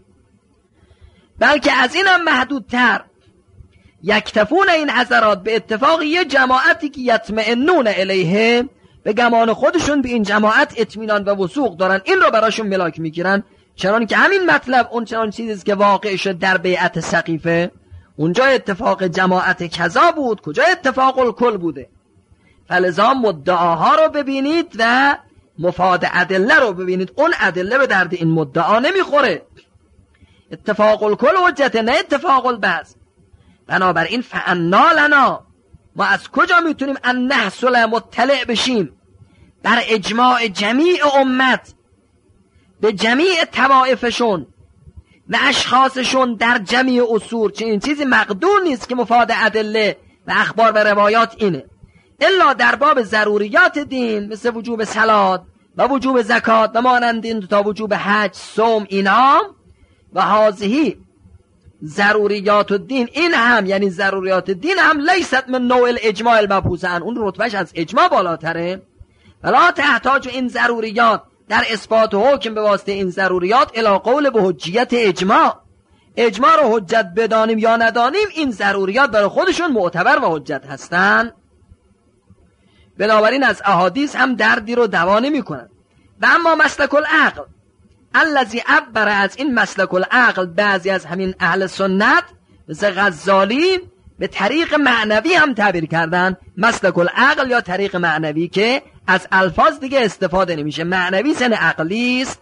بلکه از اینم محدودتر، یکتفون این حضرات به اتفاق یه جماعتی که یطمئنون الیه، به گمان خودشون به این جماعت اطمینان و وثوق دارن، این رو براشون ملاک میگیرن، چنان که همین مطلب اون چنان چیزی که واقع شد در بیعت سقیفه، اونجا اتفاق جماعت کذا بود، کجا اتفاق الکل بوده. فلذا مدعاها رو ببینید و مفاد ادله رو ببینید، اون ادله به درد این مدعا نمیخوره. اتفاق الکل حجت، نه اتفاق البعض. بنابراین فانا لنا، ما از کجا میتونیم ان نحصل مطلع بشیم بر اجماع جمیع امت، به جمیع طوائفشون و اشخاصشون در جمیع اصول؟ چه این چیزی مقدور نیست که مفاد ادله و اخبار و روایات اینه، الا در باب ضروریات دین، مثل وجوب صلات و وجوب زکات و مانند این تا وجوب حج، صوم، اینا و هذه ضروریات الدین، این هم یعنی ضروریات دین هم لیست من نوع الاجماع المبحوث عنه، اون رتبهش از اجماع بالاتره. ولا تحتاج این ضروریات در اثبات حکم به واسطه این ضروریات الی قول به حجیت اجماع، اجماع رو حجت بدانیم یا ندانیم، این ضروریات برای خودشون معتبر و حجت هستن. بنابراین از احادیث هم دردی رو دوا نمی‌کنن. و اما مسلک العقل الذی عبر، از این مسلک العقل بعضی از همین اهل سنت مثل غزالی به طریق معنوی هم تعبیر کردن، مسلک العقل یا طریق معنوی، که از الفاظ دیگه استفاده نمیشه، معنوی سن عقلی است.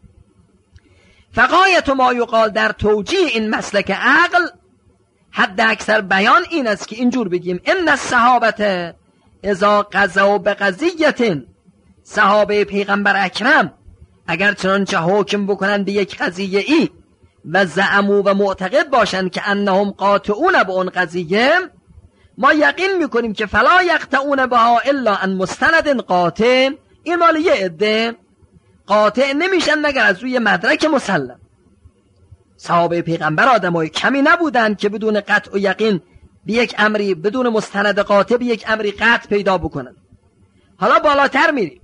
فقایت ما یقال در توجیه این مسلک عقل، حد اکثر بیان این است که اینجور بگیم ان الصحابه اذا قضوا بقضیه، صحابه پیغمبر اکرم اگر چنانچه حکم بکنن به یک قضیه ای و زعمو و معتقد باشن که انهم قاطعون به اون قضیه، ما یقین میکنیم که فلا یقطعون بها الا ان مستند قاطع، این مال یه عده، قاطع نمیشن مگر از روی مدرک مسلم. صحابه پیغمبر آدمای کمی نبودن که بدون قطع و یقین به یک امری، بدون مستند قاطع به یک امری قطع پیدا بکنن. حالا بالاتر میریم،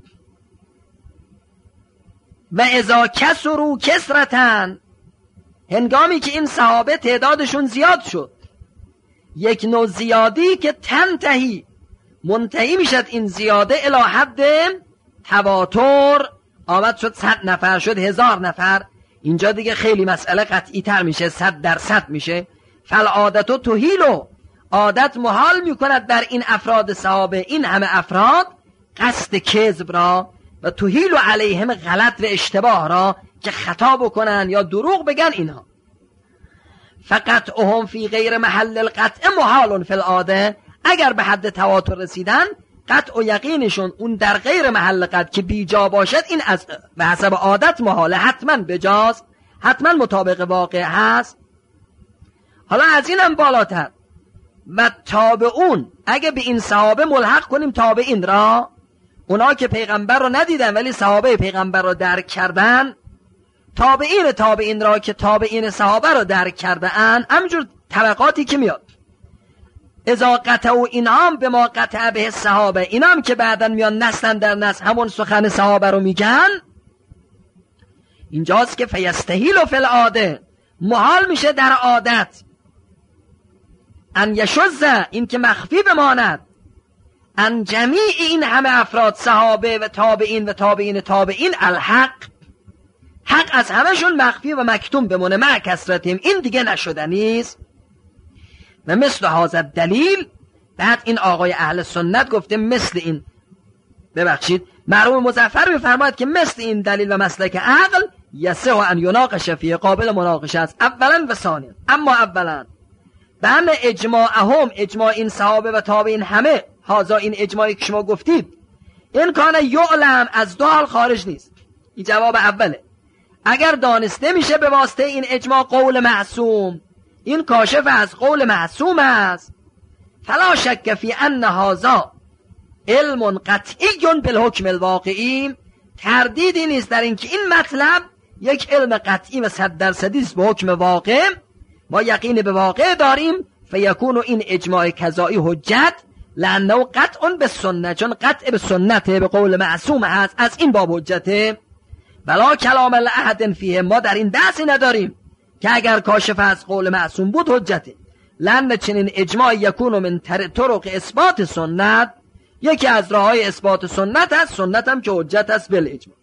و اذا کسروا کسرتن، هنگامی که این صحابه تعدادشون زیاد شد، یک نوع زیادی که تنتهی منتهی میشد این زیاده الی حد تواتر، آمد شد صد نفر، شد هزار نفر، اینجا دیگه خیلی مسئله قطعی تر میشه، صد درصد میشه. فالعادت و تهیلو، عادت محال میکند بر این افراد صحابه، این همه افراد، قصد کذب را و تهیلو علیهم غلط و اشتباه را، که خطا بکنن یا دروغ بگن اینها. فقط اهم فی غیر محل القطع محال فی العاده، اگر به حد تواتر رسیدن قطع و یقینشون اون در غیر محل قطع که بیجا باشد این از به حسب عادت محاله، حتما بجاز، حتما مطابق واقع هست. حالا از اینم بالاتر و تابعون، اگه به این صحابه ملحق کنیم تابعین را، اونا که پیغمبر رو ندیدن ولی صحابه پیغمبر رو درک کردن، تابعین تابعین را که تابعین صحابه رو درک کرده ان، همینجور طبقاتی که میاد اذا قطعوا اینام به ما قطع به صحابه، اینام که بعدن میان نسلن در نسل همون سخن صحابه رو میگن، اینجاست که فیستحیل فی العاده، محال میشه در عادت، ان یشذ، این که مخفی بماند، ان جمیع این همه افراد صحابه و تابعین و تابعین تابعین الحق، حق از همشون مخفی و مکتوم بمونه مع کثرتهم، این دیگه نشدنیست. و مثل هذا دلیل، بعد این آقای اهل سنت گفته مثل این، ببخشید مرحوم مظفر میفرماید که مثل این دلیل و مسلک عقل یسع ان یناقش فی، قابل مناقشه است اولا و ثانیا. اما اولا به همه اجماعهم، اجماع این صحابه و تابعین همه، هازا این اجماعی که شما گفتید، این کانه یعلم، از دو حال خارج نیست. این جواب اوله. اگر دانسته میشه به واسطه این اجماع قول معصوم، این کاشف از قول معصوم است، فلا شک فی ان هذا علم قطعی بالحکم الواقعی، تردیدی نیست در این که این مطلب یک علم قطعی و صد درصدی است به حکم واقع، ما یقین به واقع داریم. فیکون این اجماع کذایی حجت لانه قطع به سنت، چون قطع به سنت به قول معصوم هست، از این باب حجته. بلا کلام لأحد فیه، ما در این دستی نداریم که اگر کاشف از قول معصوم بود حجته، لأن چنین اجماع یکون من طرق اثبات سنت، یکی از راههای اثبات سنت هست، سنت هم که حجت است بالاجماع.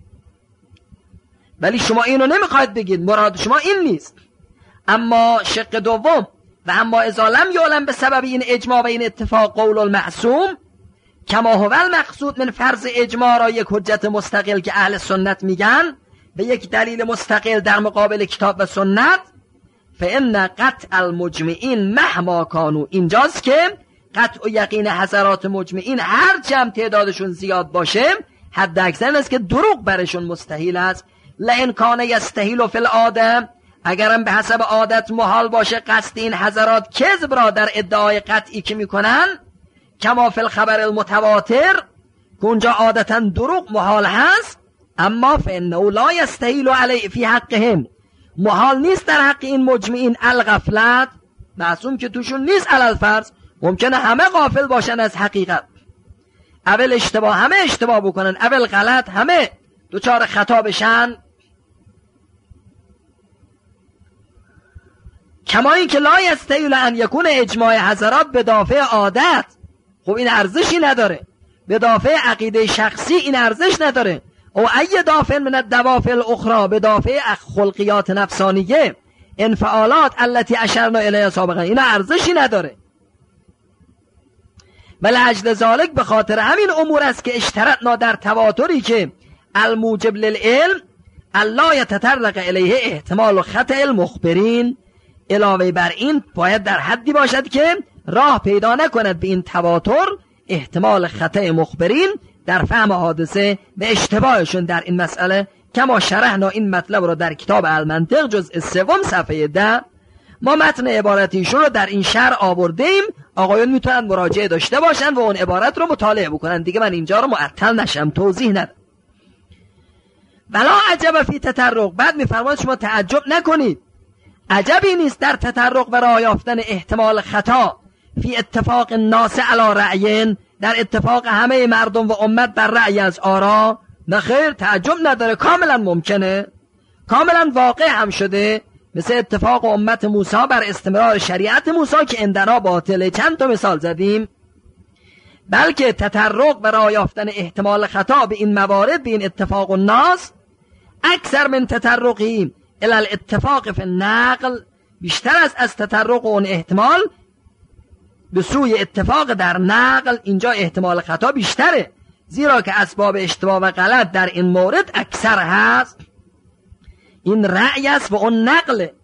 ولی شما اینو نمیخواید بگید، مراد شما این نیست. اما شق دوم، و اما اذا لم یعلم به سبب این اجماع و این اتفاق قول المعصوم کما هو المقصود من فرض اجماع را یک حجت مستقل که اهل سنت میگن به یک دلیل مستقل در مقابل کتاب و سنت، فان قطع المجمعین مهما کانوا، اینجاست که قطع و یقین حضرات مجمعین هر چم تعدادشون زیاد باشه حد اکثر است که دروغ برشون مستحیل است. لئن کان یستحیل فی العاده، اگرم به حسب عادت محال باشه قصد این حضرات کذب را در ادعای قطعی که میکنن، کما فی الخبر المتواتر، که اونجا عادتا دروغ محال هست، اما فانه لا یستحیل علی فی حقهم، محال نیست در حق این مجمعین الغفلت، معصوم که توشون نیست علی الفرض، ممکنه همه غافل باشن از حقیقت، اول اشتباه همه اشتباه بکنن، اول غلط همه دوچار خطا بشن. کما این که لا یستحیل ان یکون اجماع حضرات به دافع عادت، خب این ارزشی نداره، به دافع عقیده شخصی این ارزش نداره، او ای دافع من الدوافع الاخرى، به دافع خلقیات نفسانیه، انفعالات التي اشرنا الیها سابقا، این ارزشی نداره. بل اجل ذالک، به خاطر همین امور است که اشترطنا در تواتری که الموجب للعلم الا یتطرق الیه احتمال خطأ المخبرین، علاوه بر این باید در حدی باشد که راه پیدا نکند به این تواتر احتمال خطأ مخبرین در فهم حادثه به اشتباهشون در این مسئله، کما شرحنا این مطلب را در کتاب المنطق جزء سوم صفحه ده. ما متن عبارتیشون رو در این شرح آورده ایم، آقایون میتونن مراجعه داشته باشن و اون عبارت رو مطالعه بکنن، دیگه من اینجا رو معطل نشم توضیح ندم. ولا عجب فی تطرق، بعد میفرماید شما تعجب نکنید، عجبی نیست در تطرق و راه یافتن احتمال خطا فی اتفاق الناس علی رأیین، در اتفاق همه مردم و امت بر رأی از آرا، نخیر تعجب نداره، کاملا ممکنه، کاملا واقع هم شده، مثل اتفاق امت موسی بر استمرار شریعت موسی که اندنا باطله، چند تا مثال زدیم. بلکه تطرق و راه یافتن احتمال خطا به این موارد، به این اتفاق الناس، اکثر من تطرقی الی الاتفاق فی النقل، بیشتر است از تطرق اون احتمال به سوی اتفاق در نقل، اینجا احتمال خطا بیشتره، زیرا که اسباب اشتباه و غلط در این مورد اکثر هست. این رأی است و اون نقله،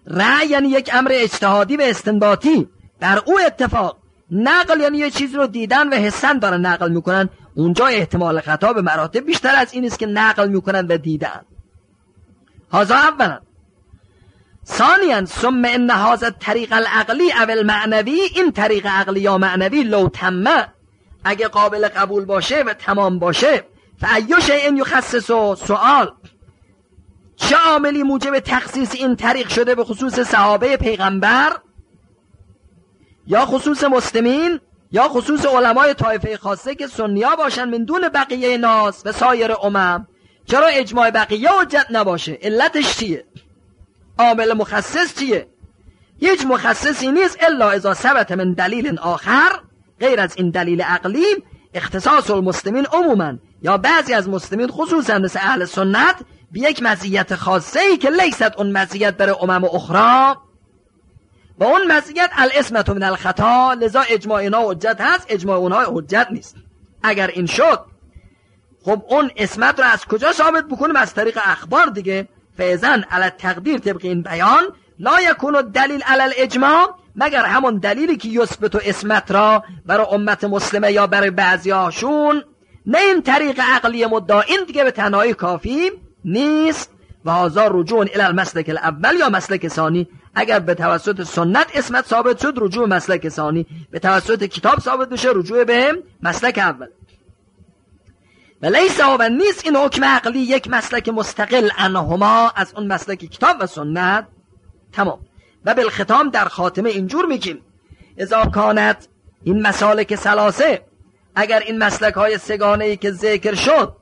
رأی یعنی یک امر اجتهادی و استنباطی، در او اتفاق. نقل یعنی یه چیز رو دیدن و حسن دارن نقل میکنن، اونجا احتمال خطا به مراتب بیشتر از این است که نقل میکنن و دیدن. هذا اولا. ثانیا ثم ان هذا الطریق العقلی او المعنوی، این طریق عقلی یا معنوی لو تم، اگه قابل قبول باشه و تمام باشه، فایو شیء یخصص سوال، چه عاملی موجب تخصیص این طریق شده به خصوص صحابه پیغمبر یا خصوص مسلمین یا خصوص علمای طایفه خاصه که سنیا باشن من دون بقیه ناس و سایر امم؟ چرا اجماع بقیه حجت نباشه؟ علتش چیه؟ عامل مخصص چیه؟ هیچ مخصصی نیست الا اذا ثبت من دلیل آخر، غیر از این دلیل عقلی، اختصاص المسلمین عموما یا بعضی از مسلمین خصوصا مثل اهل سنت به یک مزیت خاصه ای که لیست اون مزیت برای امم اخرى و اون مزیت الاسمت من الخطا، لذا اجماع اینا حجت هست، اجماع اونها حجت نیست. اگر این شد خب اون اسمت رو از کجا ثابت بکنیم؟ از طریق اخبار دیگه. فاذن علی التقدیر طبق این بیان لا یکون الدلیل علی الاجماع، مگر همون دلیلی که یثبت اسمت را برای امت مسلمه یا برای بعضیاشون، نه این طریق عقلی مدعا، این دیگه به تنهایی کافی نیست. و هذا رجوع الی المسلک الاول یا مسلک ثانی، اگر به توسط سنت اسمت ثابت شد رجوع مسلک ثانی، به توسط کتاب ثابت بشه رجوع به مسلک اول. و لیس و نیست این حکم عقلی یک مسلک مستقل عنهما، از اون مسلک کتاب و سنت. تمام. و بالختام در خاتمه اینجور میگیم اذا کانت این مسالک ثلاثه، اگر این مسلک های سگانه ای که ذکر شد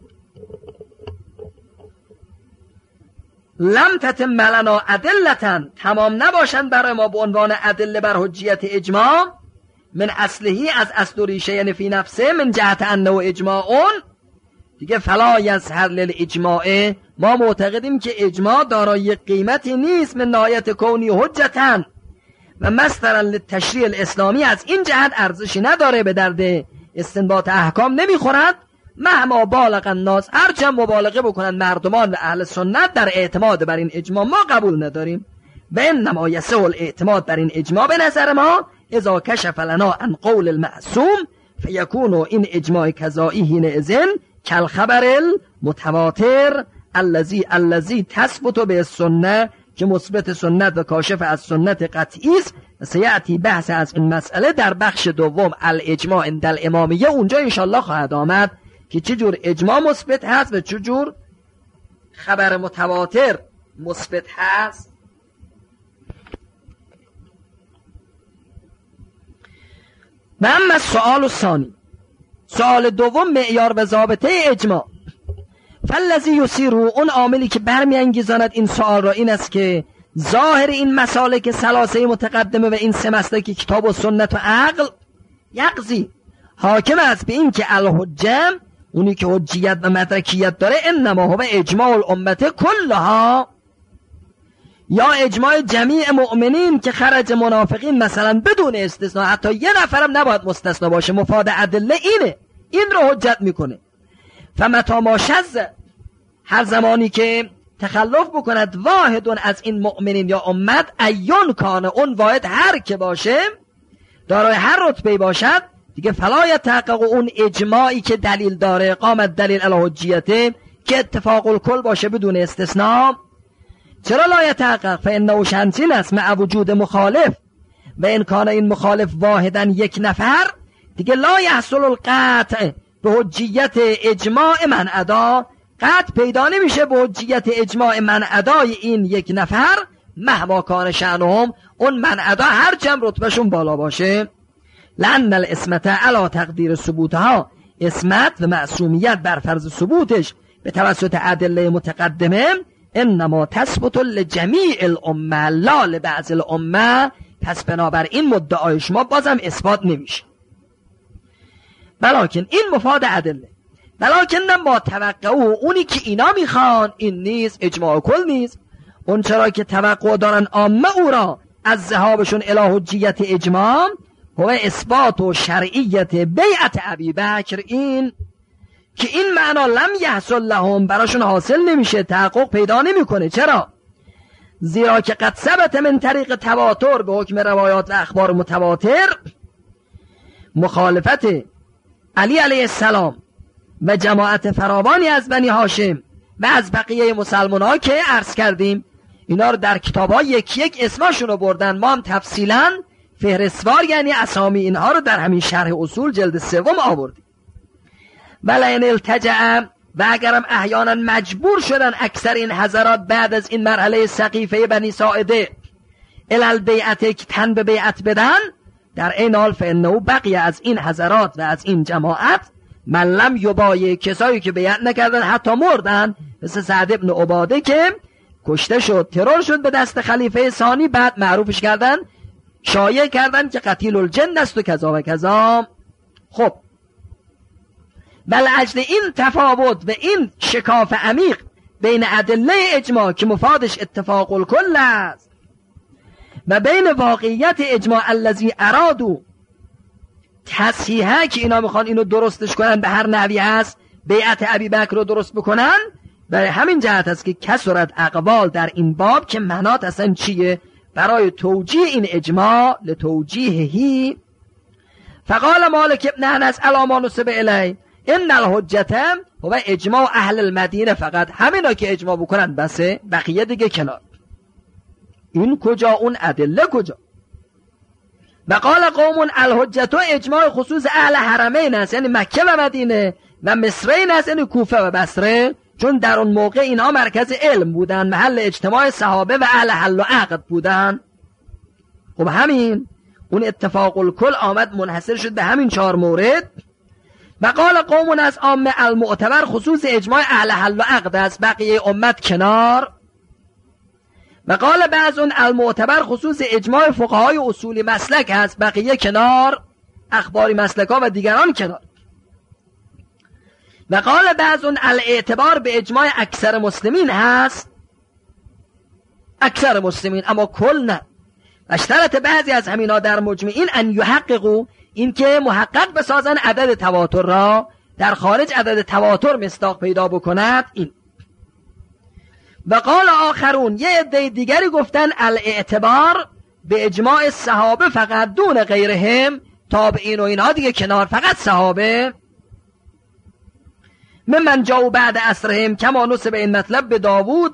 لم تتم لنا ادلتا، تمام نباشند برای ما به عنوان ادله بر حجیت اجماع، من اصلهی از اصل و ریشه یعنی فی نفسه، من جهت انه اجماعون دیگه، فلا یظهر للاجماع، ما معتقدیم که اجماع دارای قیمتی نیست من نهایت کونی حجتن و مصدرا للتشریع الاسلامی، از این جهت ارزشی نداره، به درد استنباط احکام نمیخورد. مهما بالغ الناس، هرچند مبالغه بکنن مردمان و اهل سنت در اعتماد بر این اجماع، ما قبول نداریم. و انما یصح الاعتماد بر این اجماع به نظر ما اذا کشف لنا عن قول المعصوم فیکون این اجماع کذایی حینئذ کالخبر المتواتر الذی الذی تثبت به السنه، که مثبت سنت و کاشف از سنت قطعی است. سیأتی بحث از این مسئله در بخش دوم الاجماع عند الامامیه، اونجا انشالله خواهد آمد که چجور اجماع مثبت هست و چجور خبر متواتر مثبت هست. و اما سوال ثانی، سوال دوم معیار و ضابطه اجماع. فالذی یثیر، اون عاملی که برمیانگیزاند این سوال را این است که ظاهر این مسالک ثلاثه متقدمه و این سه مسلک کتاب و سنت و عقل یقضی، حاکم است به این که الحجه، اونی که حجیت و مدرکیت داره، انما هو اجماع الامت کلها، یا اجماع جمیع مؤمنین که خرج منافقین مثلا بدون استثناء، حتی یه نفرم نباید مستثنا باشه، مفاد ادله اینه، این رو حجت میکنه. فمتا ما شذ، هر زمانی که تخلف بکند واحدون از این مؤمنین یا امت، ایون کانه، اون واحد هر که باشه، دارای هر رتبه باشد دیگه، فلا یتحقق اون اجماعی که دلیل داره، قامت دلیل علی حجیته، که اتفاق الکل باشه بدون استثناء. چرا لا یتحقق؟ فانه شنسین است مع وجود مخالف، و این کانه این مخالف واحدن یک نفر دیگه، لا یحصل القطع به حجیت اجماع من ادا، قطع پیدا نمیشه به حجیت اجماع من ادای این یک نفر، مهما کان شأنهم، اون من ادا هر چند رتبهشون بالا باشه. لأن الاسمت علی تقدیر ثبوتها، اسمت و معصومیت بر فرض ثبوتش به توسط ادله متقدمه، انما تثبت لجمیع الامه لا لبعض الامه، پس بنابراین مدعای شما بازم اثبات نمیشه. بلکن این مفاد ادله، بلکن ما توقع اونی که اینا میخوان این نیست، اجماع کل نیست. اون چرا که توقع دارن عامه او را از ذهابشون الی حجیت اجماع هو اثبات و شرعیت بیعت ابی بکر، این که این معنا لم یحصل لهم، براشون حاصل نمیشه، تحقق پیدا نمیکنه. چرا؟ زیرا که قد ثبت من طریق تواتر به حکم روایات و اخبار متواتر مخالفت علی علیه السلام و جماعت فراوانی از بنی هاشم و از بقیه مسلمان ها که عرض کردیم اینا رو در کتاب ها یکی یک اسماشون رو بردن. ما هم تفصیلا فهرستوار یعنی اسامی اینها رو در همین شرح اصول جلد سوم آوردیم. ولئن التجأ و اگرم احیانا مجبور شدن اکثر این حضرات بعد از این مرحله سقیفه بنی ساعده الالبیعت که تن به بیعت بدن، در این حال فانه بقیه از این حضرات و از این جماعت من لم یبایع، کسایی که بیعت نکردن حتی مردن، مثل سعد ابن عباده که کشته شد، ترور شد به دست خلیفه ثانی، بعد معروفش کردن، شایع کردن که قتیل الجن است و کذا و کذا. خب بل اجل این تفاوت و این شکاف عمیق بین ادله اجماع که مفادش اتفاق الکل است و بین واقعیت اجماع الذی ارادو تصحیحه که اینا میخوان اینو درستش کنن به هر نحوی هست، بیعت ابی بکر رو درست بکنن، برای همین جهت است که کثرت اقوال در این باب که معنات اصلا چیه برای توجیه این اجماع لتوجیهی. فقال مالک ابن انس علی ما نسب الی ان الحجت هو اجماع اهل المدینه، فقط همینا که اجماع بکنن بسه، بقیه دیگه کنار. این کجا؟ اون ادله کجا؟ و قال قوم الحجت اجماع خصوص اهل حرمین است، یعنی مکه و مدینه و مصرین است، یعنی کوفه و بصره، چون در اون موقع اینها مرکز علم بودن، محل اجتماع صحابه و اهل حل و عقد بودن. خب همین اون اتفاق الکل آمد منحصر شد به همین چهار مورد. و قال قوم از عامه المعتبر خصوص اجماع اهل حل و عقد است، بقیه امت کنار. و قال بعض اون المعتبر خصوص اجماع فقهای اصولی مسلک هست، بقیه کنار، اخباری مسلک ها و دیگران کنار. و قال بعض اون الاعتبار به اجماع اکثر مسلمین هست، اکثر مسلمین اما کل نه. و اشترط بعضی از همینا در مجمعین ان یحققوا، این که محقق بسازن عدد تواتر را، در خارج عدد تواتر مصداق پیدا بکند. این و قال آخرون، یه عده دیگری گفتن الاعتبار به اجماع صحابه فقط دون غیرهم، تابعین و اینها دیگه کنار، فقط صحابه. من جاءوا بعد عصرهم کما نسب این مطلب به داوود،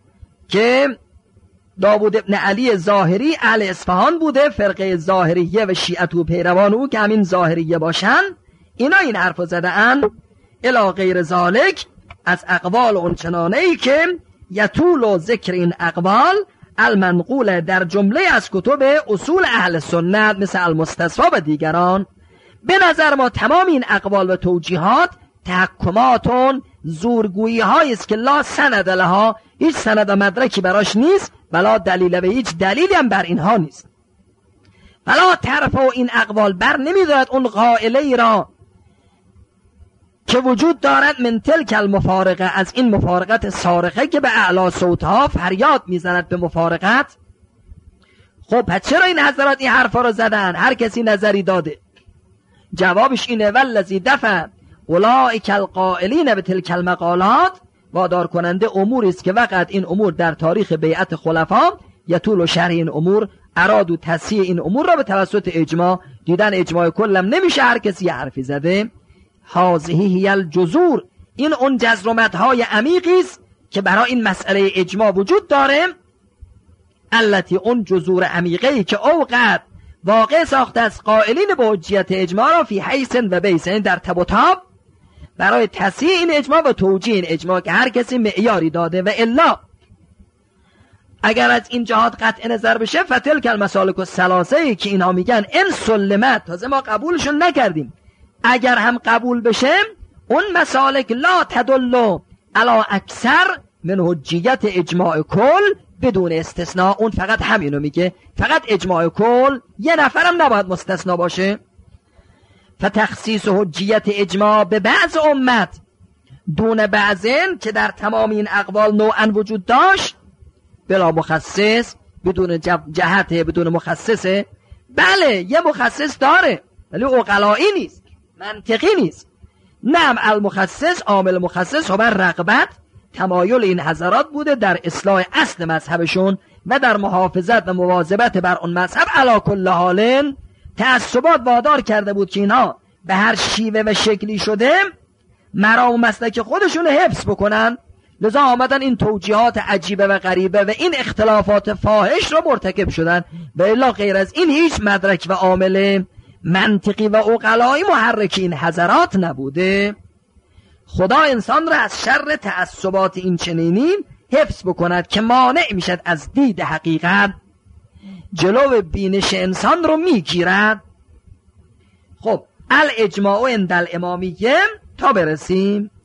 که داوود ابن علی ظاهری اهل اصفهان بوده، فرقه ظاهریه و شیعت و پیروان او که همین ظاهریه باشن، اینا این حرف زده ان الی غیر ذالک، از اقوال اونچنانه ای که یطول و ذکر این اقوال المنقول در جمله از کتب اصول اهل سنت مثل المستصفی و دیگران. به نظر ما تمام این اقوال و توجیهات تحکماتون زورگویی هایی است که لا سند لها، هیچ سند و مدرکی براش نیست، ولا دلیل و هیچ دلیلی هم بر اینها نیست. ولا طرف و این اقوال بر نمیدارد اون قائله ای را که وجود دارد من تلک المفارقه، از این مفارقت صارخه که به اعلی صوتها فریاد میزند به مفارقت. خب پس چرا این حضرات این حرفا رو زدن؟ هر کسی نظری داده. جوابش اینه والذی دفع اولئک القائلین به تلک المقالات، وادار کننده اموری است که وقت این امور در تاریخ بیعت خلفا یطول و شرح این امور اراد و تصحیح این امور را به توسط اجماع، دیدن اجماع کلم نمیشه، هر کسی یه حرفی زده. هذه هی الجذور، این اون جزرمت‌های عمیقی است که برای این مسئله اجماع وجود داره. التی اون جذور عمیقی که اوقات واقع ساخته از قائلین به حجیت اجماع را فی حیث و بیس، در تب و تاب برای تصحیح این اجماع و توجیه این اجماع که هر کسی معیاری داده. و الا اگر از این جهات قطع نظر بشه فتلک المسالک الثلاثه که اینها میگن ان سلمت، تازه ما قبولشون نکردیم، اگر هم قبول بشه اون مسالک لا تدل علی اکثر من حجیت اجماع کل بدون استثناء، اون فقط همینو میگه، فقط اجماع کل، یه نفرم نباید مستثنا باشه. فتخصیص حجیت اجماع به بعض امت دون بعضن که در تمام این اقوال نوعا وجود داشت، بلا مخصص، بدون جهت، بدون مخصصه. بله یه مخصص داره ولی عقلایی نیست، منطقی نیست. نعم المخصص، عامل مخصص خبر رغبت تمایل این حضرات بوده در اصلاح اصل مذهبشون، و در محافظت و مواظبت بر اون مذهب علی کل حال تعصبات وادار کرده بود که اینها به هر شیوه و شکلی شده مرام و مسلک خودشون حفظ بکنن. لذا آمدن این توجیهات عجیبه و غریبه و این اختلافات فاحش رو مرتکب شدن و الا غیر از این هیچ مدرک و عامل منطقی و عقلایی محرک این حضرات نبوده. خدا انسان را از شر تعصبات این چنینی حفظ بکند که مانع میشد از دید حقیقت، جلو بینش انسان رو میگیرد. خب الاجماع عند الامامیه تا برسیم.